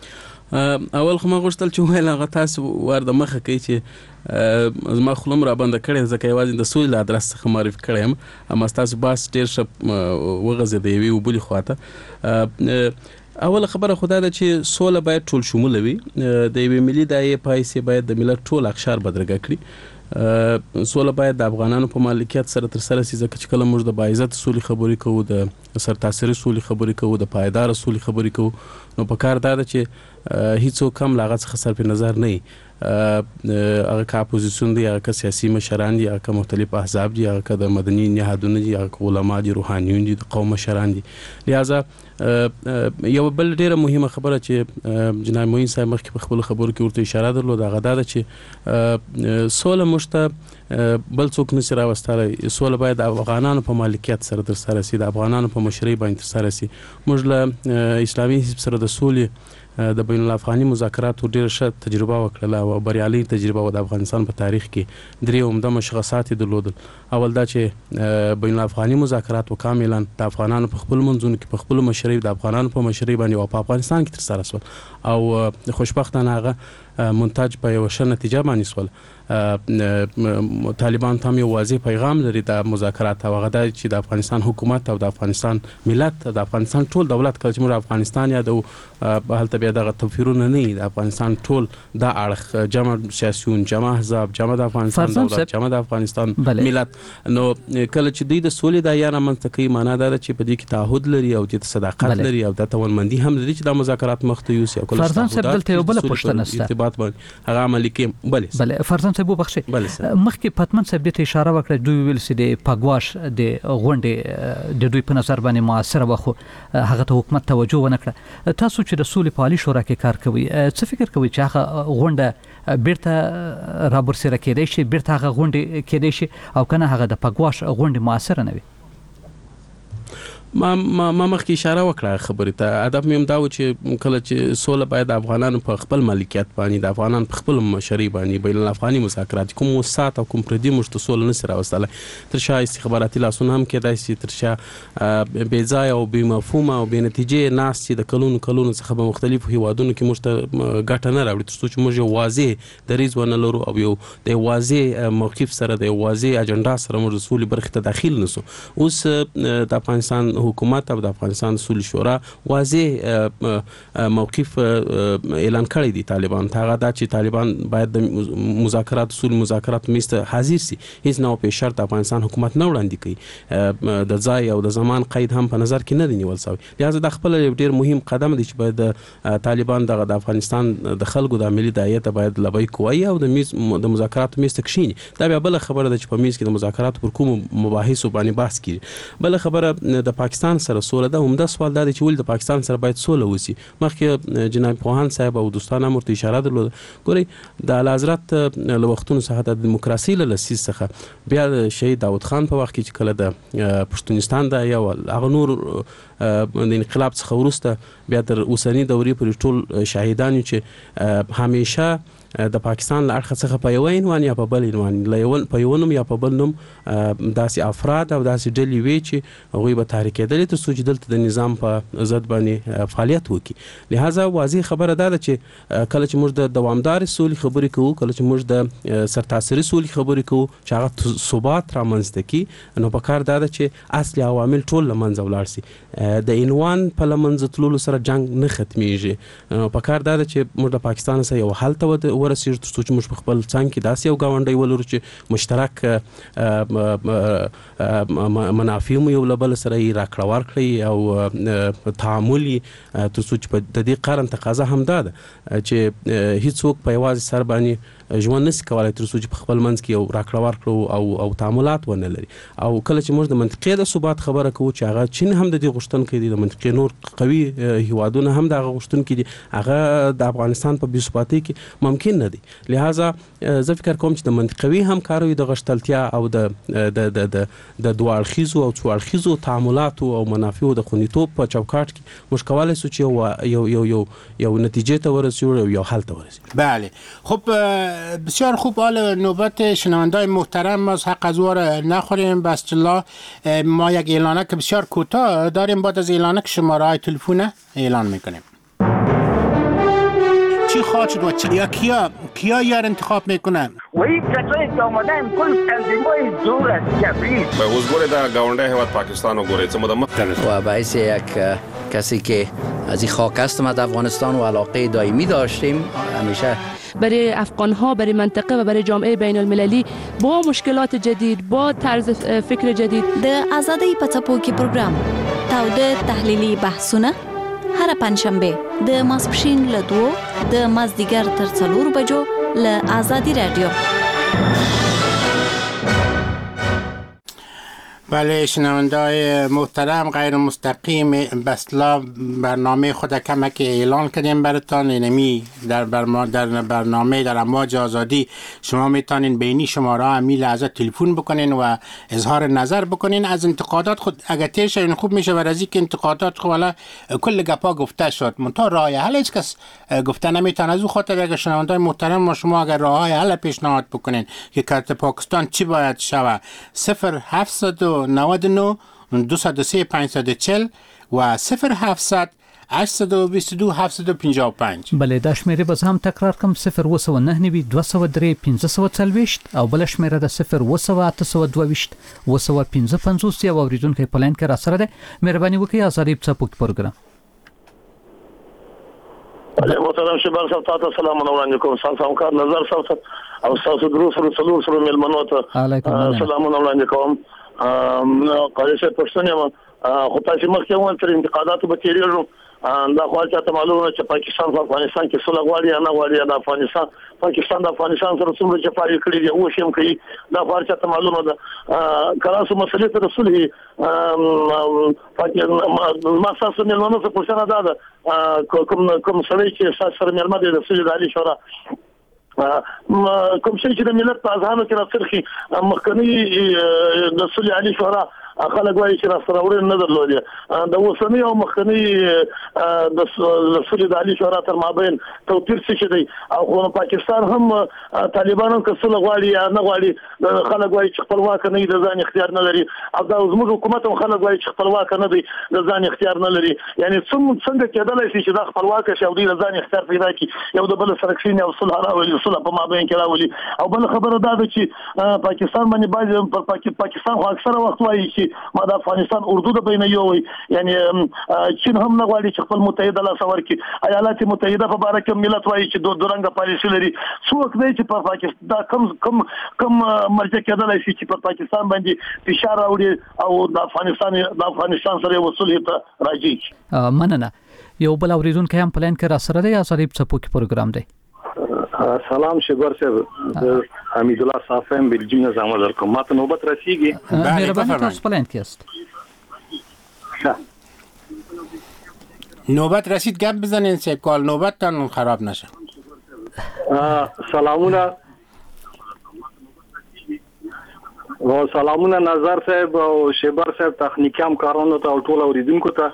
اول خو ما غوښتل چې ویل هغه تاسو ورده مخه کوي چې زما خلم را باندې کړی ځکه یوازې د سولې له ادرس څخه معرفي کړی یم اما ستاسو باس ډېر ښه وغځېد یوې وبلې خواته. اوله خبره خو دا ده چې سوله باید ټول شموله وي. د یوې ملي داعیې په حیث باید د ملت ټول اقشار بدرګه کړي. سوله باید د افغانانو په مالکیت سره ترسره شي ځکه چې کله موږ د باعزته سولې خبرې کوو، د سرتاسري سولې خبرې کوو، د پایداره سولې خبرې کوو، نو په کار دا ده چې هیڅوک هم له هغه څخه صرف نظر نه وي. هغه که اپوزیسیون دی، هغه که سیاسي مشران دي، هغه که مختلف احزاب دي، هغه که د مدني نهادونه دي، هغه که علما دي، روحانیون دي، د قوم مشران دي. لہذا یو بل ډیره مهمه خبره چې جناب معین صاحب مخکې په خپل خبرو کې ورته اشاره درلوده هغه دا ده چې سوله موږ ته بل څوک نشي راوستلی. سوله باید د افغانانو په مالکیت سره ترسره شي، د افغانانو په مشرۍ باندې ترسره شي. موږ له اسلامي حزب سره د سولې د بین الافغاني مذاکراتو ډېره ښه تجربه وکړله او بریالۍ تجربه وه. د افغانستان په تاریخ کې درې عمده مشخصات یې درلودل. اول دا چې بین الافغاني مذاکرات کاملا د افغانانو په خپل منځونو کې په خپلو مشرۍ د افغانانو په مشرۍ باندې او په افغانستان کې ترسره شول او خوشبختانه هغه منتج په یوه ښه نتیجه باندې شول. طالبان ته هم یو واضح پیغام لري د مذاکرات او هغه دا چې د افغانستان حکومت او د افغانستان ملت، د افغانستان ټول دولت، کله چې موږ افغانستان یادوو هلته بیا دغه توپیرونه نه وي. د افغانستان ټول دا اړخ جمع سیاسیون، جمع احزاب، جمع د افغانستان دولت، جمع د افغانستان ملت. نو کله چې دوی د سولې داعیه رامنځته کوي معنا دا ده چې په دې کې تعهد لري او چې صداقت لري او د توانمندي هم لري چې دا مذاکرات مخ ته یوسي. او کله چې دلته یو بل پوښتنه شته ارتباط باندې هغه عملي کوي. بله بله فرزان صاحب وبخښئ، مخکې پتمن صاحب دې ته اشاره وکړه، دوی ویل چې د پاګواش د غونډې د دوی په نظر باندې موثره وه خو هغه ته حکومت توجه ونه کړه. تاسو چې د سولې په عالي شورا کې کار کوئ څه فکر کوئ چې هغه غونډه بیرته رابرسېره کېدی شي، بیرته هغه غونډې کېدی شي او که نه هغه د پاګواش غونډې موثره نه وي؟ ما ما مخکې اشاره وکړه خبرې ته. هدف مې هم دا و چې کله چې سوله باید د افغانانو په خپل مالکیت باندې، د افغانانو په خپل مشرۍ باندې بین الافغاني مذاکرات کوم وسات او کوم پردي موږ ته سوله نشي راوستلی. تر شا استخباراتي لاسونه هم کېدای شي، تر شا بې ځایه او بې مفهومه او بې نتیجې ناستې د کلونو کلونو څخه په مختلفو هیوادونو کې موږ ته ګټه نه راوړي تر څو چې موږ یو واضح دریځ ونه لرو او یو د یو واضح موقف سره، د یو واضح اجنډا سره موږ د سولې برخې ته داخل نسو. اوس د افغانستان حکومت او د افغانستان سولې شورا واضح موقف اعلان کړی دی طالبان ته. هغه دا چې طالبان باید د مذاکرات سولې مذاکرات میز ته حاضر سي، هیڅ نه په شرط افغانستان حکومت نه وړاندې کوي، د ځای او د زمان قید هم په نظر کې نه دی نیول شوی. لہذا د خپل ډیر مهم قدم دی چې باید د طالبان دغه د افغانستان د خلکو د ملي داعیې ته باید لبیک کوي او د میز د مذاکرات میز ته کښیني. دا بیا بل خبره ده چې په میز کې د مذاکرات پر کوم مباحثو باندې بحث کیږي. بل خبره د پاکستان سره سوله ده. همدا سوال دا دی چې ولې د پاکستان سره باید سوله وسی. مخکې جناب پوهان صاحب او دوستان هم ورته اشاره درلوده. ګورئ د اعلیحضرت له وختونو څخه د دیموکراسي له لسیز څخه بیا د شهید داود خان په وخت کې چې کله د پښتونستان د یو هغه نور د انقلاب څخه وروسته بیا تر اوسنۍ دورې پورې ټول شهیدان چې همیشه د پاکستان له اړخه څخه په یو عنوان یا په بل عنوان په یو نوم یا په بل نوم داسې افراد او داسې ډلې وي چې هغوی به تحریک کېدلې تر څو چې دلته د نظام په ضد باندې فعالیت وکړي. لہذا واضح خبره دا ده چې کله چې موږ د دوامدارې سولې خبرې کوو، کله چې موږ د سرتاسري سولې خبرې کوو چې هغه ثبات رامنځته کړي، نو په کار دا ده چې اصلي عوامل ټول له منځه ولاړ سي. د عنوان په له منځه تللو سره جنګ نه ختمیږي. نو په کار دا ده چې موږ د پاکستان سره یو حل ته ورسېږو تر څو چې موږ په خپل څنګ کې داسې یو ګاونډی ولرو چې مشترک منافع مو یو له بل سره یې راکړه ورکړئ او تعامل یې تر څو چې په د دې قرن تقاضا هم دا ده چې هیڅوک په یوازې سر باندې ژوند نشي کولی تر څو چې په خپل منځ کې یو راکړه ورکړو او او تعاملات ونه لري. او کله چې موږ د منطقې د ثبات خبره کوو چې هغه چین هم د دې غوښتونکی دی، د منطقې نور قوي هیوادونه هم د هغه غوښتونکي دي، هغه د افغانستان په بې ثباتۍ کې ممکن نه دی. لہذا زه فکر کوم چې د منطقوي همکاریو د غښتلتیا او د د د د دوه اړخیزو او څو اړخیزو تعاملاتو او منافعو د خوندیتوب په چوکاټ کې موږ کولی شو چې یو یو یو یو نتیجه ته ورسیږو او یو حل ته ورسیږو. بله خب بسیار خوب. حال نوبت شنوندای محترم ما حق از وار نخوریم. بسم الله ما یک اعلانک بسیار کوتاه داریم. بعد از اعلانک شماره های تلفن اعلان میکنیم. چی خواهد شد و چی یا کیا کیا یار انتخاب میکنن و این کسایی که آمدن کل تنظیمای دور از کبریت به حضور در گاونده هیواد پاکستان و گوریت و باعث یک کسی که از این خاک هستم از افغانستان و علاقه دائمی داشتیم همیشه برای افغان ها، برای منطقه و برای جامعه بین المللی با مشکلات جدید، با طرز فکر جدید. د آزادۍ په څپو کې پروګرام تاوده تحلیلي بحثونه هر پنځشنبه د ماسپښین له دوو د مازدیګر تر څلورو بجو له آزادي رادیو. بله شنونده‌های محترم، غیر مستقیم به اصطلاح برنامه خود کمک اعلان کردیم براتان. اینمی در در برنامه در امواج آزادی شما میتونین بینی شماره همین لحظه تلفن بکنین و اظهار نظر بکنین از انتقادات خود. اگر تیش این خوب میشه ورزی که انتقادات خود والا کل گپا گفته شد منتها راه حل هیچ کس گفته نمیتونه. از او خاطر اگر شنونده‌های محترم ما شما اگر راه حل پیشنهاد بکنین که کارت پاکستان چی باید شود صفر هفتصد و نود و نه دویست و سه پانصد و چهل و صفر هفتصد هشتصد و بیست و دو هفتصد و پنجاه و پنج. بله دا شمیره باز هم تکرار کم صفر و سو نه نوی دو سو دری پینزه سو چلویشت او بل شمیره دا صفر و سو اته سو دویشت و سو پینزه پنزوس یا اوریدون که پلان که را سره ده مهربانی وکړئ آزادۍ په څپو کې پروګرام. بله محترم شبر صاحب تاسو سلام وړاندې کوم. سلام کار نظر صاحب او تاسو درو سره څلور سره ملمنو ته سلام وړاندې کوم. قاضي صاحب پښتون یم خو تاسو مخکې وویل تر انتقاداتو به تیریږو دا خو ته معلومه چې پاکستان په افغانستان کې صلح غواړي یا نه غواړي. د افغانستان پاکستان د افغانستان سره څومره جفاوې کړې دي اوس هم کوي دا خو ته معلومه ده. کله چې مسلې ته رسول ما تاسو نه نو څه پوښتنه ده کوم کوم سړی چې تاسو سره مېلمه دي د سید علي شورا کوم شي چې د ملت په اذهانو کې راڅرخي مخکنی د سید علي شورا خلک وایي چې راستراوري نه درلودي د اوسنی او مخکنی د سید علي شورا تر مابین توپیر څه دی او خو پاکستان هم طالبانو کسل غواړي یا نه غواړي خلک وایي چې خپلواک نه دي ځان اختیار نه لري او د زموږ حکومت هم خلک وایي چې خپلواک نه دي ځان اختیار نه لري. یعنی څنګه کېدلای شي چې د خپلواک شي او د ځان اختیار پیدا کړي یو د بل سره کښیني او صلح راولي صلح په مابین کې راولي. او بل خبره دا ده چې پاکستان باندې باید پر پاکستان خو اکثره وخت وایي چې ما د افغانستان اردو د بین یو وي یعنی چین هم نه غواړي چې خپل متحده لاسور کې ایالات متحده په باره کې ملت وایي چې دوه درنګ پالیسي لري. څوک دی چې په پاکستان دا کم کم کم مرجع کېدلای شي چې په پاکستان باندې فشار راوړي او د افغانستان د افغانستان سره وصول ته راځي. مننه. یو بل اوریدونکو هم پلان کې را سره دی آزادۍ په څپو کې پروګرام دی. سلام شبر صاحب حمید الله صافم بلجیم نظام علیکم. ما ته نوبت رسیږي. مهرباني تاسو پلان کې است. نوبت رسید گپ بزنین سه کال نوبتتان خراب نشه. سلامونه و سلامونه نظر صاحب او شبر صاحب تخنیکی همکارانو ته او ټول اوریدونکو ته.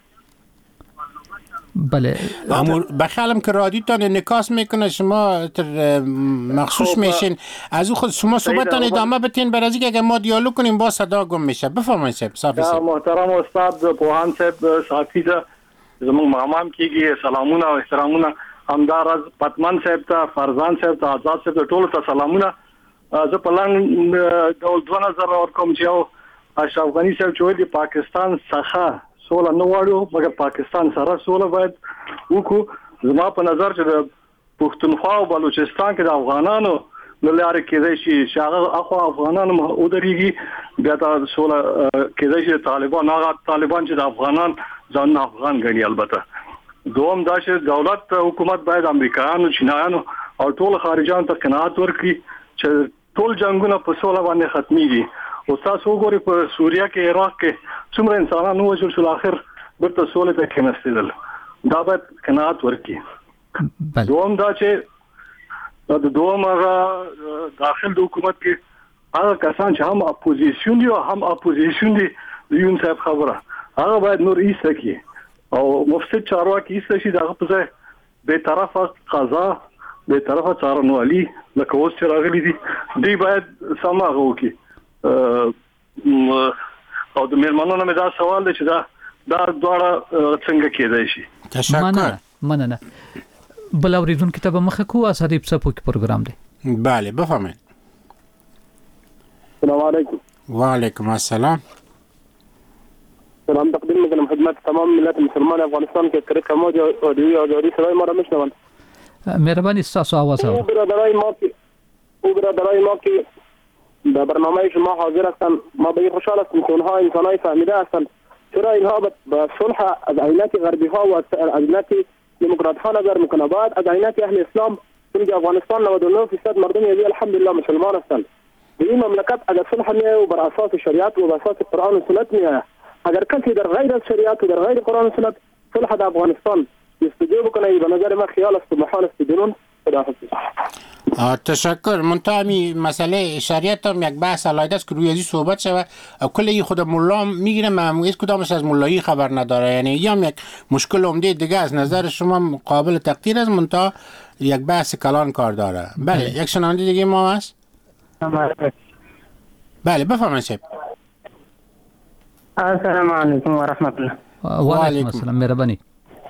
بله بخیالم که رادیوتان نکاس میکنه شما تر مخصوص میشین از او خود شما صحبتتان ادامه بتین برای اینکه اگر ما دیالوگ کنیم با صدا گم میشه. بفرمایید صاحب. صافی صاحب. محترم استاد پوهان صاحب صافی ته زموږ مامام کیږي سلامونه او احترامونه. همدار از پتمن صاحب ته فرزان صاحب ته آزاد صاحب ته ټول ته سلامونه. زه په لاندې ډول دوه نظر ورکوم چې یو اشرف غني صاحب چې وایي پاکستان څخه سوله نه واړو مګر پاکستان سره سوله باید وکړو. زما په نظر چې د پښتونخوا او بلوچستان کې د افغانانو له لارې کېدای شي چې هغه اخوا افغانانو ودرېږي بیا دا سوله کېدای شي طالبان هغه طالبان چې د افغانان ځان افغان ګڼي. البته دوم دا چې دولت حکومت باید امریکایانو چینایانو او ټول خارجيانو ته قناعت ورکړي چې ټول جنگونه په سوله باندې ختميږي. او تاسو وګورئ په سوریه کې عراق کې څومره انسانان وژل شول اخر برته سولې ته کېناستل. دا باید قناعت ورکړي. دوم دا چې د دوم هغه داخل د حکومت کې هغه کسان چې هم اپوزیسیون دي او هم اپوزیسیون دي د یون صاحب خبره هغه باید نور ایسته کې او مفسد چارواکي ایسته شي دغه په ځای به طرفه قضا به طرفه څارنوالي لکه اوس چې راغلي دي دوی باید سماغه وکړي. او د مېرمنونو مې دا سوال دی چې دا دا دواړه څنګه کېدای شي. مننه مننه. بل اوریدونکو ته به مخه کو ازادي په څپو کې پروګرام دی. بله بفرمایید. السلام علیکم. وعلیکم السلام. سلام تقدیم میکنم خدمت تمام ملت مسلمان افغانستان که طریق موج رادیویی آزادی صدای ما را میشنوند. مهربانی استاسو آواز او برادرای ما که او برادرای ما که در برنامه شما حاضر هستند، ما به خوشحال هستیم که اونها انسانای فهمیده هستند. چرا اینها به صلح از عینت غربی ها و از عینت دموکرات ها نظر میکنه؟ باید از عینت اهل اسلام، چون افغانستان نود و نه درصد مردم یعنی الحمدلله مسلمان هستند. به این مملکت اگر صلح میایه و بر اساس شریعت و بر اساس قرآن و سنت میایه. اگر کسی در غیر از شریعت و در غیر قرآن و سنت صلح در افغانستان جستجو بکنه، به نظر من خیال است و محال است بدون. تشکر. منتها می مسئله شریعت هم یک بحث علیحده است که روی ازی صحبت شود. کلی خود ملا میگیره معمولیت کدامش از ملایی خبر نداره، یعنی یا یک مشکل عمده دیگه از نظر شما قابل تقدیر است، منتها یک بحث کلان کار داره. بله یک شنونده دیگه ما هست. بله بفرمایید شب. السلام علیکم و رحمت الله. و علیکم السلام. مهربانی.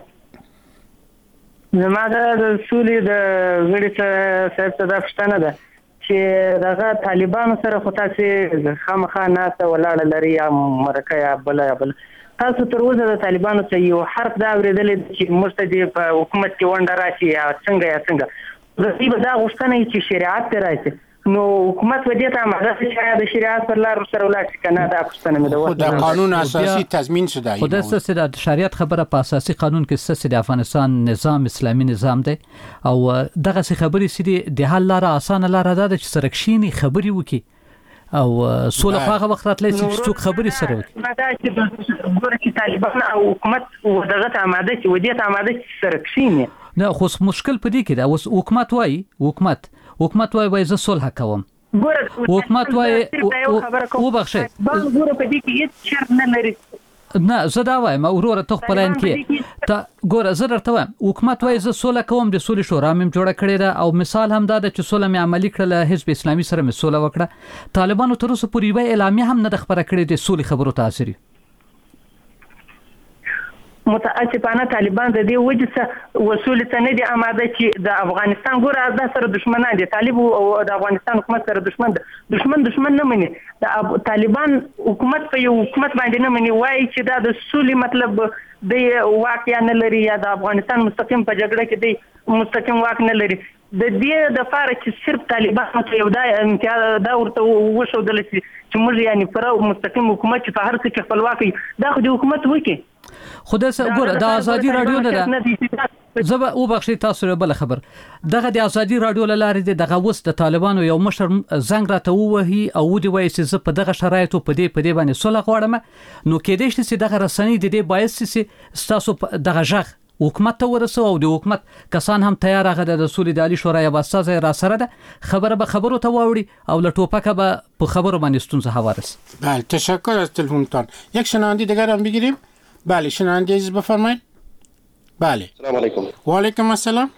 زما د سولې د غړي صاحب ته دا پوښتنه ده چې دغه طالبانو سره خو تاسې خامخا ناسته ولاړه لري یا مرکه یا بله یا بله، تاسو تر اوسه د طالبانو څخه یو حرف دا اورېدلی چې موږ ته دې په حکومت کې ونډه راشي یا څنګه یا څنګه؟ دوی به دا غوښتنه وي چې شریعت ته راشي، نو حکومت به دې ته آماده شي چې د شریعت پر لار ورسره ولاړ شي که نه؟ دا پوښتنه مې ده. خو د قانون اساسي تضمین شده. خو داسې د شریعت خبره په اساسي قانون کې ستاسې د افغانستان نظام اسلامي نظام دی او دغسې خبرې چې دي د حل لاره اسانه لاره دا ده چې سره کښېني خبرې وکړي او سوله خو هغه وخت راتلی چې څوک خبرې سره وکړي. دا چې ګوره چې طالبان او حکومت دغه ته آماده شي، ودې ته آماده شي چې سره کښېني. نه خو مشکل په دې کې ده. اوس حکومت وایي حکومت حکومت وایي وایي زه صلح کوم. حکومت وایي وبخښئ ګوره په دې کې هېڅ شرط نه لري. نه زه دا وایم وروره ته خپل عین کې ته ګوره زه درته وایم حکومت وایي زه سوله کوم، د سولې شورا مې جوړه کړې ده او مثال هم دا ده چې سوله مې عملي کړله، حزب اسلامي سره مې سوله وکړه. طالبانو تر اوسه پورې یوه اعلامیه هم نه ده خپره کړې د سولې خبرو ته حاضري. متاسفانه طالبان د دې وجه څخه وسولې ته نه دي آماده چې د افغانستان ګوره دا سره دشمنان دي، طالب او د افغانستان حکومت سره دشمن ده. دشمن دشمن نه مني. د طالبان حکومت په یو حکومت باندې نه مني، وایي چې دا د سولې مطلب د واک یا نه لري یا د افغانستان مستقیم په جګړه کې دی مستقیم واک نه لري. د دې د فاره چې صرف طالبان ته یو دا امتیاز دا ورته وښودل شي چې موږ یعنی پر مستقیم حکومت چې په هر څه کې خپلواک وي، دا خو د حکومت وکړي. خدای سره ګوره د ازادي رادیو نه ده. زه به وبخښئ تاسو سره بله خبر دغه د ازادي رادیو له لارې دی دغه اوس د طالبانو یو مشر زنګ راته ووهي او ودې وایي چې زه په دغه شرایطو په دې په دې باندې صلح غواړم، نو کېدای شي چې دغه رسنۍ د دې باعث چې ستاسو دغه غږ حکومت ته ورسو او د حکومت کسان هم تیار هغه د سولې د عالي شورا یوه استازی را سره ده، خبره به خبرو ته واوړي او له ټوپکه به په خبرو باندې ستونزه هوارس. بله تشکر از تلفنتان. یک شنونده دیگر هم بگیریم. بله شنونده عزیز بفرمایید. بله السلام علیکم. و علیکم السلام.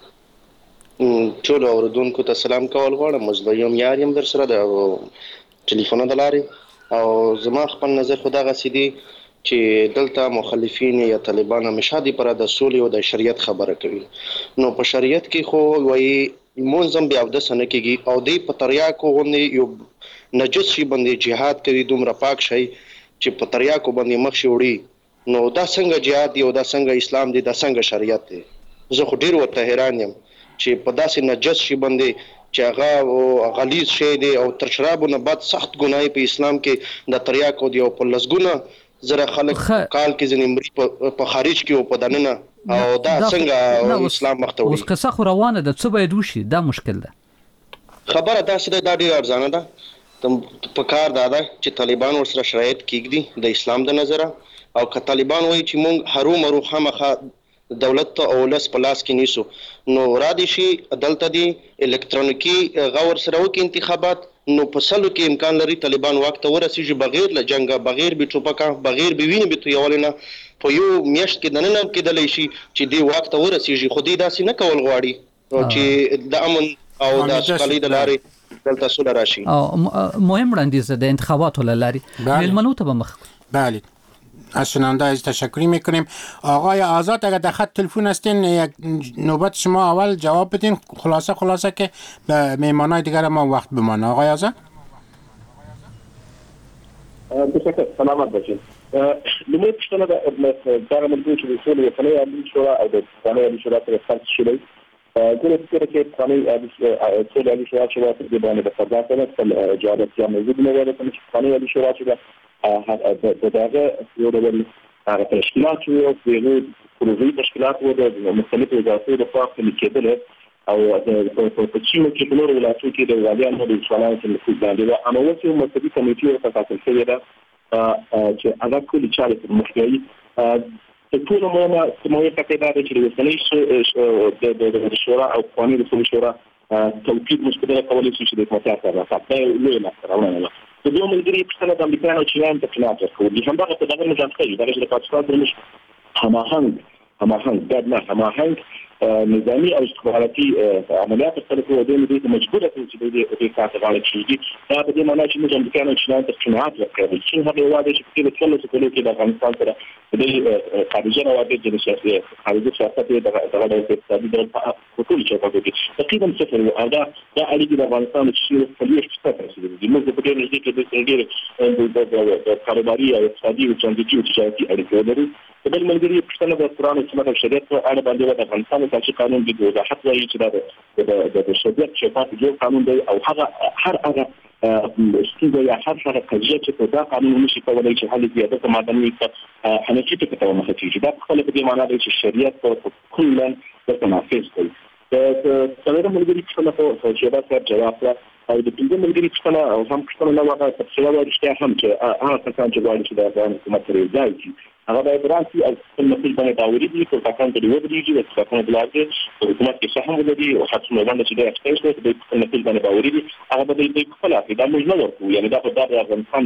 ټول اوریدونکو ته سلام کول غواړم. مزدیم یار یم در سره د ټلیفون د لارې او زما خپل نظر خو دغسې دی چې دلته مخالفین یا طالبان همیشه د پر د سولې او د شریعت خبره کوي، نو په شریعت کې خو وایي مونځ هم بیا اودس نه کېږي او دی په تریاکو غوندې یو نجس شي باندې جهاد کوي، دومره پاک شي چې په تریاکو باندې مخ شي وړي، نو دا څنګه جهاد دی او دا څنګه اسلام دی، دا څنګه شریعت دی؟ زه خو ډېر ورته حیران یم چې په داسې نجس شي باندې چې هغه غلیظ شی دی او تر شرابو نه بعد سخت ګناه په اسلام کې د تریاکو دی او په لسګونه زره خلک کال کې ځینې مري په خارج کې او په دننه او دا څنګه اسلام مخته وړي؟ اوس قصه خو روانه ده، څه باید وشي؟ دا مشکل ده. خبره داسې ده، دا ډېره ارزانه ده. په کار دا ده چې طالبان ورسره شرایط کېږدي د اسلام د نظره، او که طالبان وایي چې مونږ هرو مرو خامخا دولت ته او ولس په لاس کې نیسو، نو را دي شي دلته دي الکترونیکي غور سره وکړي انتخابات، نو په سلو کې امکان لري طالبان واک ته ورسېږي بغیر له جنګه، بغیر بې ټوپکه، بغیر بې وینې بې تویولې نه، په یو میاشت کې دننه هم کېدلی شي چې دې واک ته ورسېږي. خو دې داسې نه کول غواړي چې د امن او د سوکالۍ د لارې دلته سوله راشي. مهم وړاندیز د انتخاباتو له لارې مېلمنو ته به مخ بله از شنونده عزیز تشکری میکنیم. آقای آزاد اگر در خط تلفن هستین یک نوبت شما اول جواب بدین، خلاصه خلاصه که به مهمانای دیگر ما وقت بمانه. آقای آزاد. بسیار سلامت باشین. لومړی پوښتنه دغه موضوع چې د سولې وطني عالي شورا او د افغاني عالي شورا سره خلط شوی زه فکر کوم چې افغاني سولې عالي شورا چې واسطه د باندې د فرض سره جوړه موجود نه وي چې افغاني عالي شورا چې د دغه یو ډول هغه تشکیلات چې د پروژې تشکیلات و د مختلفو وزارتونو د خوا کې کېدل او په چینو کې په نورو ولایتونو کې د والیانو د ځوانانو سره باندې و اما اوس یو مستقیم کمیټه ورته تاسیس شوې ده چې هغه کلی چارې په مخکې د ټول مهمه سموي پکې دا چې د وسلې د شورا او قانون د سولې شورا توقيت مستقره کولای شي چې د حکومت سره راځي نو نه راوړل د دوه ملګری په څنګه د امریکا او چین په تناظر کوي د همدغه په دغه مجامعه د رئیس پاکستان سره مش هماهنګ هماهنګ د نه هماهنګ نظامی او استخباراتي عملیات سره کوي د دې مجبوره کوي چې د دې کار غاړه کیږي دا په دې معنی چې موږ امریکا او چین ته صنعت ورکوي چې هغه واده چې په ټول څه کوي چې د افغانستان سره د خارجي راوړل د سیاسي خارجي سیاست د دغه د اقتصادي د ټول څه کوي تقریبا صفر او دا د اړیکې د افغانستان چې په دې څه تاثیر کوي موږ په دې نږدې کې د د کاروباري او اقتصادي او ترانزیتي او تجارتي اړیکې لري د بل ملګری په څنګه د قرآن او سنت او شریعت په اړه باندې د افغانستان تاسیس قانون د وضاحت وایي چې د د شریعت شفاف جوړ قانون دی او هغه هر هغه ستونزه یا هر هغه قضیه چې په دا قانون نشي کولای چې حل زیاده په مدني ته حنفي ته ته مخه کیږي دا په خپل په دې معنی دی چې شریعت په کله د تنافس کوي د څلورم ملګری په څنګه په شریعت سره جواب او د پنځم ملګری په څنګه او هم په څنګه نو هغه څه ورشته هم چې هغه څنګه چې غواړي چې د افغان حکومت سره ځای هغه باید راسي او په مسل باندې داوري دي چې تاسو ته دی ودرېږي د تاسو په لاره کې حکومت کې څه هم ولري او حتی نو باندې چې د اکسپرت د مسل باندې داوري دي هغه به د خپل افیدا موږ نه ورکو یعنی دا په دغه افغانستان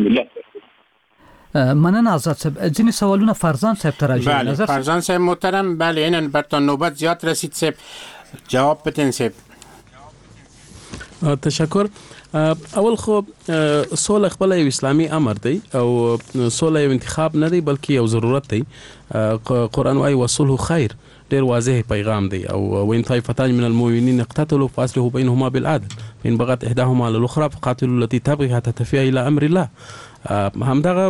ملت مننه آزاد صاحب. ځینې سوالونه فرزان صاحب ته راځي. بله فرزان صاحب محترم، بله اینن برتون نوبت زیاد رسید صاحب جواب بدین صاحب. تشکر. اول خو سوله خپل یو اسلامي امر دی او سوله یو انتخاب نه دی بلکې یو ضرورت دی. قرآن وايي وصلح خیر، ډیر واضح پیغام دی او وین طائفتان من المؤمنین اقتتلوا فاصلحوا بينهما بالعدل فإن بغت احداهما على الاخرى فقاتلوا التي تبغي حتى تفيء الى امر الله. همدغه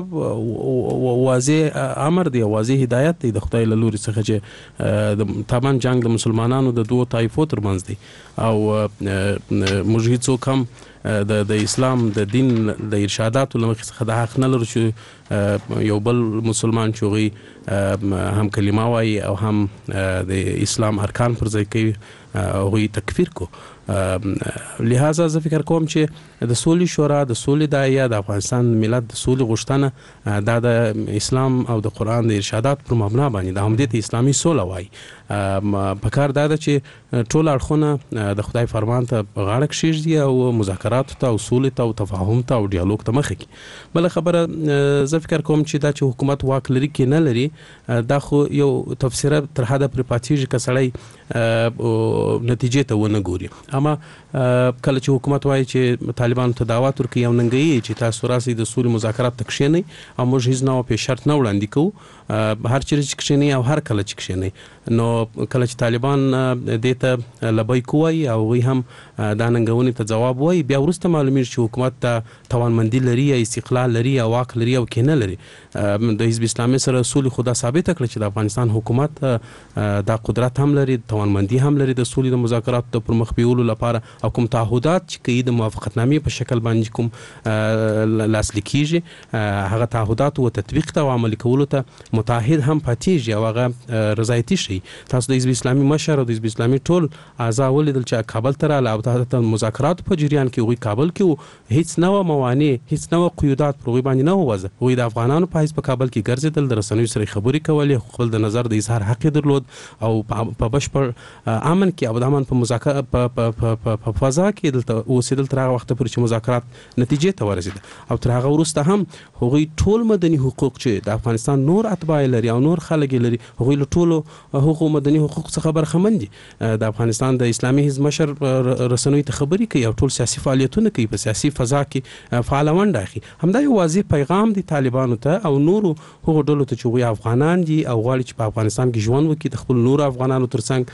واضح امر دی، واضح هدایت دی د خدای له لوري څخه چې د تمام جنگ د مسلمانانو د دوه طایفو ترمنځ دی او موږ هیڅوک هم د د اسلام د دین د ارشاداتو لمخې څخه د حق نه لرو چې یو بل مسلمان چوغي هم کلمه وایي او هم د اسلام ارکان پر ځای کوي هغوی تکفیر کو. لہذا زه فکر کوم چې د سولې شورا د سولې داعیه د افغانستان ملت د سولې غوښتنه دا د اسلام او د قرآن د ارشادات پر مبنا باندې د همدې ته اسلامي سوله وایي. په کار دا ده چې ټول اړخونه د خدای فرمان ته غاړه کښېږدي او مذاکراتو ته او سولې ته او تفاهم ته او ډیالوګ ته مخه کړي. بله خبره زه فکر کوم چې دا چې حکومت واک لري کې نه لري دا خو یو تفسیره تر حده پرې پاتېږي که سړی نتیجې ته ونه ګوري. اما کله چې حکومت وایي چې طالبانو ته دعوت ورکوي او ننګوي چې تاسو راسئ د سولې مذاکرات ته کښېنئ او موږ هیڅ ډول پې شرط نه وړاندې کوو، هر چیرې چې کښېنئ او هر کله چې کښېنئ. نو کله چې طالبان دې ته لبیک وایي او هغوی هم دا ننګونې ته ځواب وایي بیا وروسته معلومیږي چې حکومت ته توانمندي لري یا استقلال لري یا واک لري او کې نه لري. د حزب اسلامي سره سولې خو دا ثابته کړه چې د افغانستان حکومت دا قدرت هم لري، توانمندي هم لري د سولې د مذاکراتو د پرمخ بیولو لپاره او کوم تعهدات چې کوي د موافقتنامې په شکل باندې کوم لاسلیک کیږي هغه تعهدات او تطبیق ته او عملي کولو ته متعهد هم پاتېږي او هغه رضایتي شي. تاسو د حزب اسلامي مشر او د حزب اسلامي ټول اعضا ولیدل چې کابل ته راغله او د مذاکراتو په جریان کې هغوی کابل کې هیڅ نه وه موانع، هیڅ نه وه قیودات پر هغوی باندې نه ووځه. هغوی د افغانانو په حیث په کابل کې ګرځېدل، د رسنیو سره خبرې کولې، خپل د نظر د اظهار حق یې درلود او په بشپړ امن کې او د امن په مذاکره په په فضا کې دلته اوسېدل تر هغه وخت پورې چې مذاکرات نتیجې ته ورسېدل او تر هغه وروسته هم هغوی ټول مدني حقوق چې د افغانستان نور اتباع لري او نور خلک لري هغوی له ټولو حقوق مدني حقوق څخه برخمن دي. د افغانستان د اسلامي حزب مشر رسنوي ته خبرې کوي او ټول سیاسي فعالیتونه کوي، په سیاسي فضا کې فعال ونډه اخلي. همدا یو واضح پیغام دی طالبانو ته او نورو هغو ډلو ته چې هغوی افغانان دي او غواړي چې په افغانستان کې ژوند وکړي د خپل نورو افغانانو ترڅنګ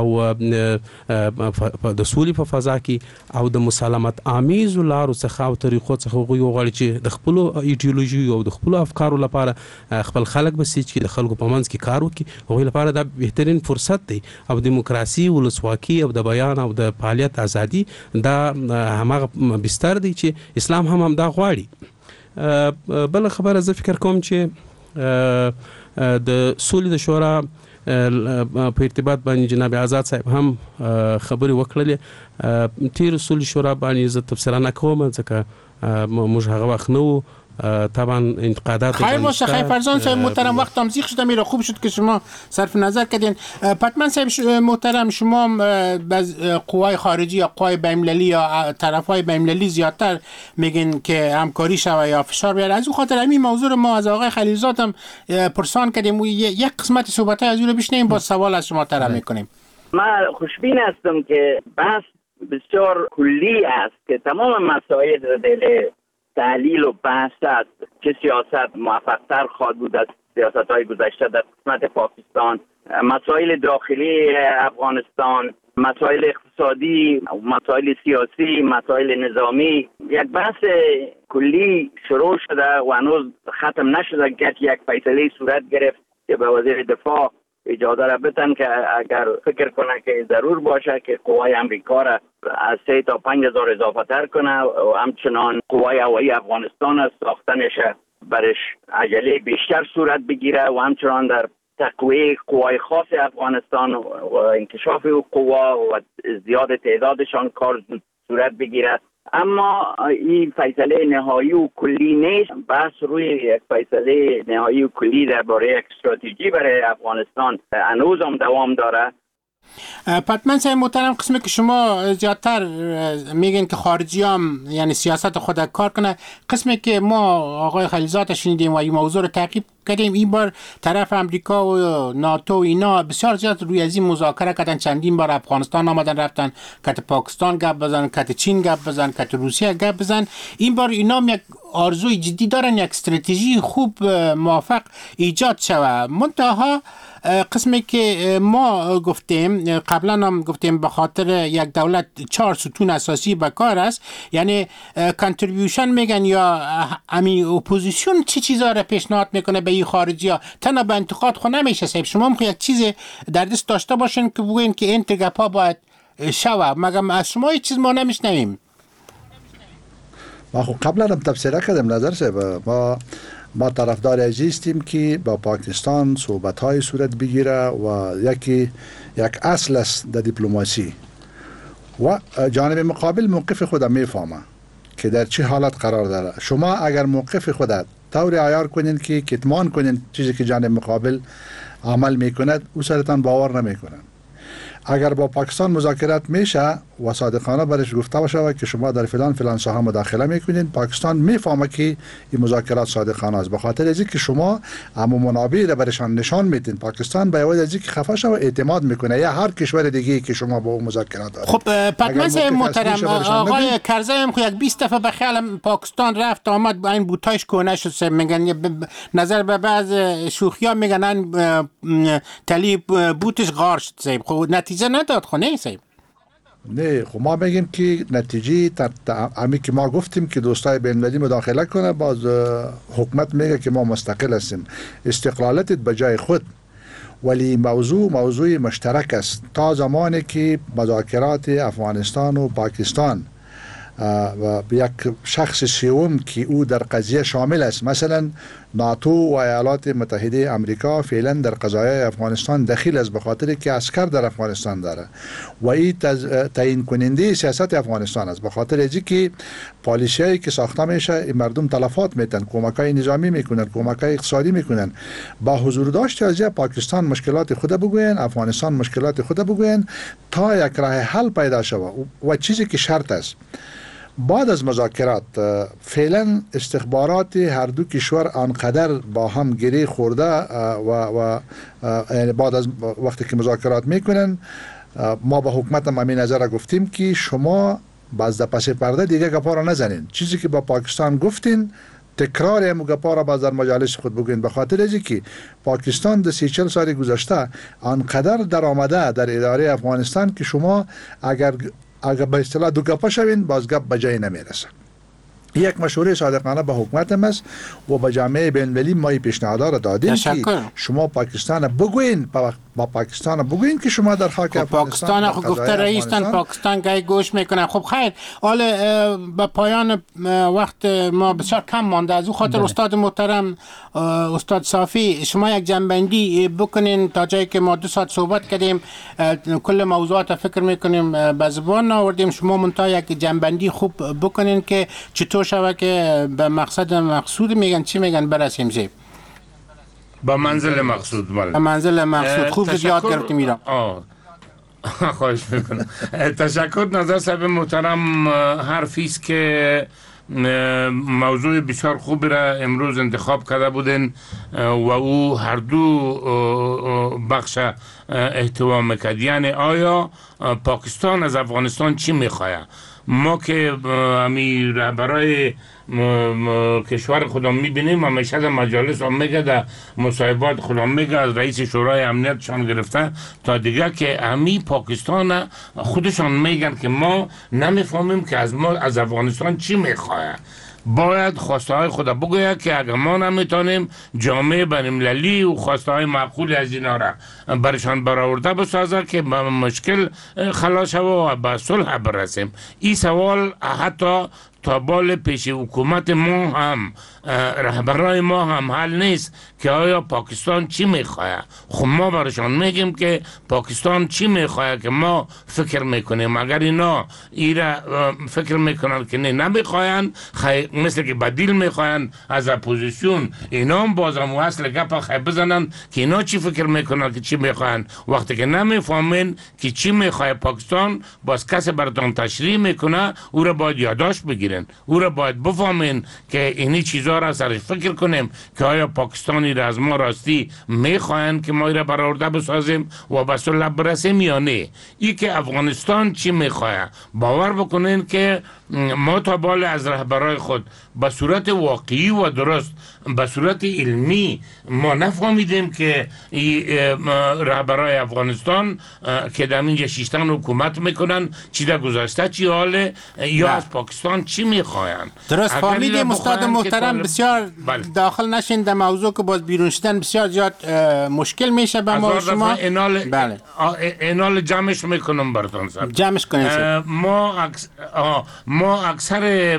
او د سولې په فضا کې او د مسالمت آمیزو لارو څخه او طریقو څخه هغوی غواړي چې د خپلو ایډیولوژي او د خپلو افکارو لپاره خپل خلک بسیج کړي، د خلکو په منځ کې کار وکړي. هغوی لپاره دا بهترین فرصت دی او دیموکراسي، ولسواکي او د بیان او د فعالیت ازادي دا هماغه بستر دی چې اسلام هم هم دا غواړي. بل خبره زه فکر کوم چې د سولې د شورا په ارتباط باندې جناب آزاد صاحب هم خبرې وکړلې. تیر سولې شورا باندې زه تفسیرا نه کوم ځکه موږ هغه وخت نه وو. طبعا انتقادات خیر باشه. خیر فرزان صاحب محترم، وقت هم زیغ شده میره، خوب شد که شما صرف نظر کردین. پتمن صاحب محترم، شما باز قوای خارجی یا قوای بین‌المللی یا طرفای بین‌المللی زیادتر میگین که همکاری شوه یا فشار بیاره. از اون خاطر همین موضوع رو ما از آقای خلیلزاد هم پرسان کردیم و یک قسمت صحبت‌های از اون رو بشنویم، با سوال از شما طرح میکنیم. من خوشبین هستم که بحث بسیار کلی است که تمام مسائل در تحلیل و بحث است چه سیاست موفق‌تر خواهد بود از سیاست‌های گذشته در قسمت پاکستان، مسائل داخلی افغانستان، مسائل اقتصادی، مسائل سیاسی، مسائل نظامی. یک بحث کلی شروع شده و هنوز ختم نشده که یک فیصله صورت گرفت که به وزیر دفاع اجازه را بدن که اگر فکر کنه که ضرور باشه که قوای امریکا را از سه تا پنج هزار اضافه تر کنه و همچنان قوای هوایی افغانستان از ساختنش برش عجله بیشتر صورت بگیره و همچنان در تقویه قوای خاص افغانستان و انکشاف قوا و زیاد تعدادشان کار صورت بگیره. اما این فیصله نهایی و کلی نیست. بحث روی یک فیصله نهایی و کلی درباره یک استراتژی برای افغانستان هنوز هم دوام داره. پتمن صاحب محترم، قسمی که شما زیادتر میگین که خارجی هم یعنی سیاست خود کار کنه، قسمی که ما آقای خلیلزاد شنیدیم و این موضوع رو تعقیب کردیم، این بار طرف امریکا و ناتو اینا بسیار زیاد روی از این مذاکره کردن. چندین بار افغانستان آمدن رفتن، کت پاکستان گپ بزن، کت چین گپ بزن، کت روسیه گپ بزن. این بار اینا هم یک آرزوی جدی دارن، یک استراتژی خوب موفق ایجاد شوه. منتها قسمی که ما گفتیم قبلا هم گفتیم به خاطر یک دولت چهار ستون اساسی به کار است، یعنی کانتریبیوشن میگن یا امی اپوزیسیون چی چیزا را پیشنهاد میکنه به این خارجی ها، تنها به انتقاد خود نمیشه. صاحب شما هم یک چیز در دست داشته باشین که بگوین که این ترگپا باید شوه، مگم از شما هیچ چیز ما نمیشنویم. ما خب قبلا هم تفسیر کردم نظر صاحب، ما ما طرفدار عزیزیم که با پاکستان صحبت‌های صورت بگیره و یکی یک اصل است در دیپلماسی و جانب مقابل موقف خود میفهمه که در چه حالت قرار داره. شما اگر موقف خودت طور عیار کنین که کتمان کنین چیزی که جانب مقابل عمل میکند، او سرتان باور نمیکنن. اگر با پاکستان مذاکرات میشه و صادقانه برش گفته باشه که شما در فلان فلان ساحه مداخله میکنین، پاکستان میفهمه که این مذاکرات صادقانه است. به خاطر از اینکه شما اما منابع را برشان نشان میدین، پاکستان به عوض از اینکه خفه شه و اعتماد میکنه یا هر کشور دیگه که شما با اون مذاکرات دارید. خب پتمن صاحب محترم، آقای کرزی هم خو یک بیست دفعه به خیال پاکستان رفت آمد، با این بوتاش کنه شد. میگن نظر به بعض شوخیا میگن تلی بوتش غار شد. خب نتیجه نداد خو نه صاحب. نه خب ما میگیم که نتیجه امی که ما گفتیم که دوستای بین‌المللی مداخله کنه، باز حکومت میگه که ما مستقل هستیم، استقلالتت به جای خود، ولی موضوع موضوع مشترک است. تا زمانی که مذاکرات افغانستان و پاکستان و یک شخص سوم که او در قضیه شامل است، مثلا ناتو و ایالات متحده آمریکا فعلا در قضایای افغانستان دخیل است، به خاطر که عسکر در افغانستان داره و این تعیین کننده سیاست افغانستان است، به خاطر اینکه پالیسیایی که ساخته میشه مردم تلفات میتن، کمکای نظامی میکنن، کمکای اقتصادی میکنن. با حضور داشت از پاکستان مشکلات خود بگوین، افغانستان مشکلات خود بگوین تا یک راه حل پیدا شود. و چیزی که شرط است بعد از مذاکرات، فعلا استخبارات هر دو کشور آنقدر با هم گره خورده و, و بعد از وقتی که مذاکرات میکنن ما با حکومت هم همین نظر گفتیم که شما باز پس پرده دیگه گپا را نزنین، چیزی که با پاکستان گفتین تکرار هم گپا را باز در مجالس خود بگوین، به خاطر از که پاکستان در سی چل سال گذشته آنقدر در آمده در اداره افغانستان که شما اگر اگر به اصطلاح دو گپا شوین باز گپ به جای نمیرسه. یک مشوره صادقانه به حکومت هم است و به جامعه بین المللی ما پیشنهاد را دادیم که شما پاکستان بگوین، با پاکستان بگوین که شما در خاک افغانستان پاکستان گفته رئیستان پاکستان گای گوش میکنه. خب خیر، حالا به پایان وقت ما بسیار کم مانده، از او خاطر بله. استاد محترم استاد صافی شما یک جنبندی بکنین تا جایی که ما دو ساعت صحبت کردیم، کل موضوعات فکر میکنیم به زبان آوردیم، شما منتها یک جنبندی خوب بکنین که چطور شود که به مقصد مقصود میگن چی میگن برسیم زیب با منزل مقصود. به منزل مقصود. خوب یاد گرفتیم ایران. خواهش میکنم. تشکر. نظر صاحب محترم حرفی است که موضوع بسیار خوبی را امروز انتخاب کرده بودن و او هر دو بخش احتوا میکرد. یعنی آیا پاکستان از افغانستان چی میخواه؟ ما که امی رهبرای کشور خودم میبینیم همیشه در مجالس هم میگه، در مصاحبات خودم میگه، از رئیس شورای امنیتشان گرفته تا دیگه که امی پاکستان خودشان میگن که ما نمیفهمیم که از ما از افغانستان چی میخواه. باید خواسته های خود بگوید که اگر ما نمیتونیم جامعه بین المللی و خواسته های معقول از اینا را برشان برآورده بسازه که مشکل خلاص شود و به صلح برسیم. این سوال حتی تا بال پیش حکومت ما هم رهبرای ما هم حل نیست که آیا پاکستان چی میخواه. خب ما برشان میگیم که پاکستان چی میخواه که ما فکر میکنیم. اگر اینا ایرا فکر میکنن که نه نمیخواین، مثل که بدیل میخواین از اپوزیسیون، اینا هم بازم اصل گپ خیلی بزنن که اینا چی فکر میکنن که چی میخواین. وقتی که نمیفهمین که چی میخواه پاکستان، باز کسی براتون تشریح میکنه، او را باید یادداشت بگیرن، او را باید بفهمین که اینی چیزا را سرش فکر کنیم که آیا پاکستانی را از ما راستی میخواین که ما را برآورده بسازیم و به صلح برسیم یا نه. ای که افغانستان چی میخواه، باور بکنین که ما تا بال از رهبرای خود به صورت واقعی و درست، به صورت علمی ما نفهمیدیم که رهبرای افغانستان که در اینجا شیشتن حکومت میکنن چی در گذشته چی حاله یا از پاکستان چی میخواین. درست فهمیدیم استاد محترم. بسیار بله. داخل نشین در موضوع که باز بیرون شدن بسیار زیاد مشکل میشه به ما شما. اینال بله. اینال جمعش میکنم براتون صاحب. جمعش کنید. ما اکس... ما اکثر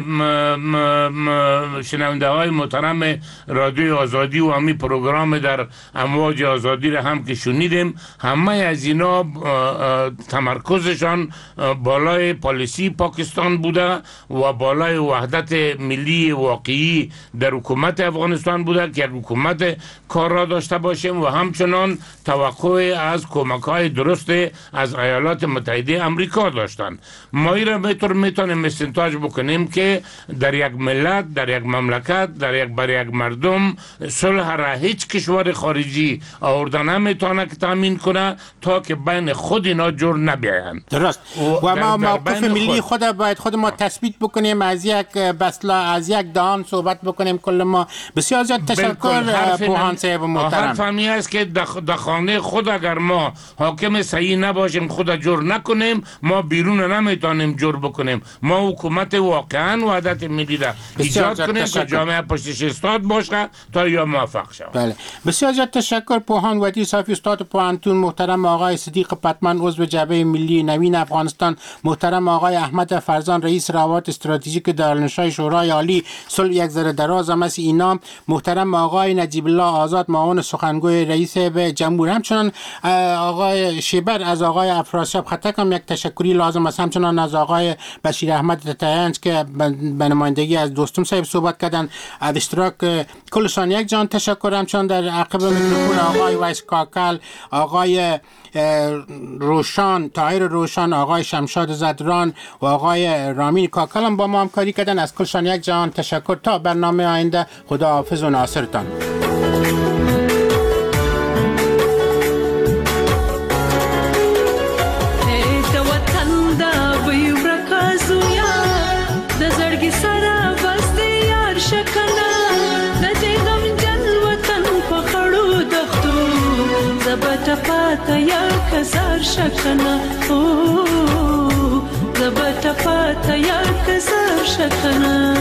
شنونده های محترم رادیو آزادی و همی پروگرام در امواج آزادی را هم که شنیدیم، همه از اینا تمرکزشان بالای پالیسی پاکستان بوده و بالای وحدت ملی واقعی در حکومت افغانستان بوده که حکومت کار را داشته باشیم و همچنان توقع از کمک های درست از ایالات متحده امریکا داشتن. ما این را میتور میتونیم استنتاج بکنیم که در یک ملت، در یک مملکت، در یک بر یک مردم صلح را هیچ کشور خارجی آورده نمیتونه که تامین کنه تا که بین خود اینا جور نبیاین. درست. و, و ما موقف ملی خود باید خود ما تثبیت بکنیم، از یک بسلا از یک دهان صحبت بکنیم کل ما. بسیار زیاد تشکر پوهان صاحب محترم. حرف همی است که در خانه خود اگر ما حاکم صحیح نباشیم، خود جور نکنیم، ما بیرون نمیتونیم جور بکنیم. ما حکومت واقعا وحدت ملی را ایجاد کنیم که جامعه پشتش استاد باشه تا یا موفق شود. بله. بسیار زیاد تشکر پوهان ودی صافی استاد پوهنتون، محترم آقای صدیق پتمن عضو جبهه ملی نوین افغانستان، محترم آقای احمد فرزان رئیس روابط استراتژیک استراتژیک دارالانشای شورای عالی صلح یک ذره دراز هم است. اینا محترم آقای نجیب الله آزاد معاون سخنگوی رئیس جمهور، همچنان آقای شیبر از آقای افراسیاب خطک هم یک تشکری لازم است، همچنان از آقای بشیر احمد تطیانج که به نمایندگی از دوستم صاحب صحبت کردن. از اشتراک کلشان یک جان تشکر، همچنان در عقب میکروفون آقای ویس کاکل، آقای روشان طاهر روشان، آقای شمشاد زدران و آقای رامین کاکل هم با ما همکاری کردن. از کلشان یک جان تشکر. تا برنامه آینده خدا حافظ و ناصرتان. پاتا یا کزار شکنا او زبط پاتا یا کزار شکنا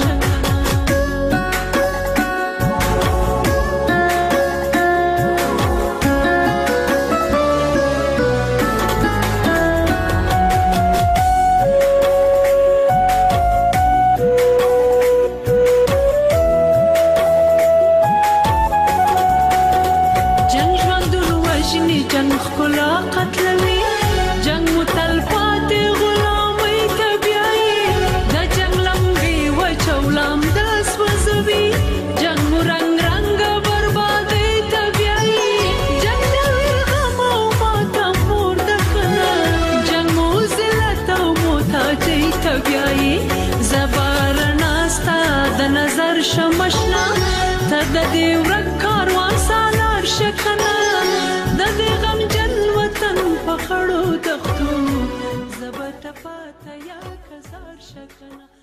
شمشنا تا د دې ورک کاروان سالار شکنا د دې غم جن وطن په خړو دښتو زبټ پاته یا کزار شکنا.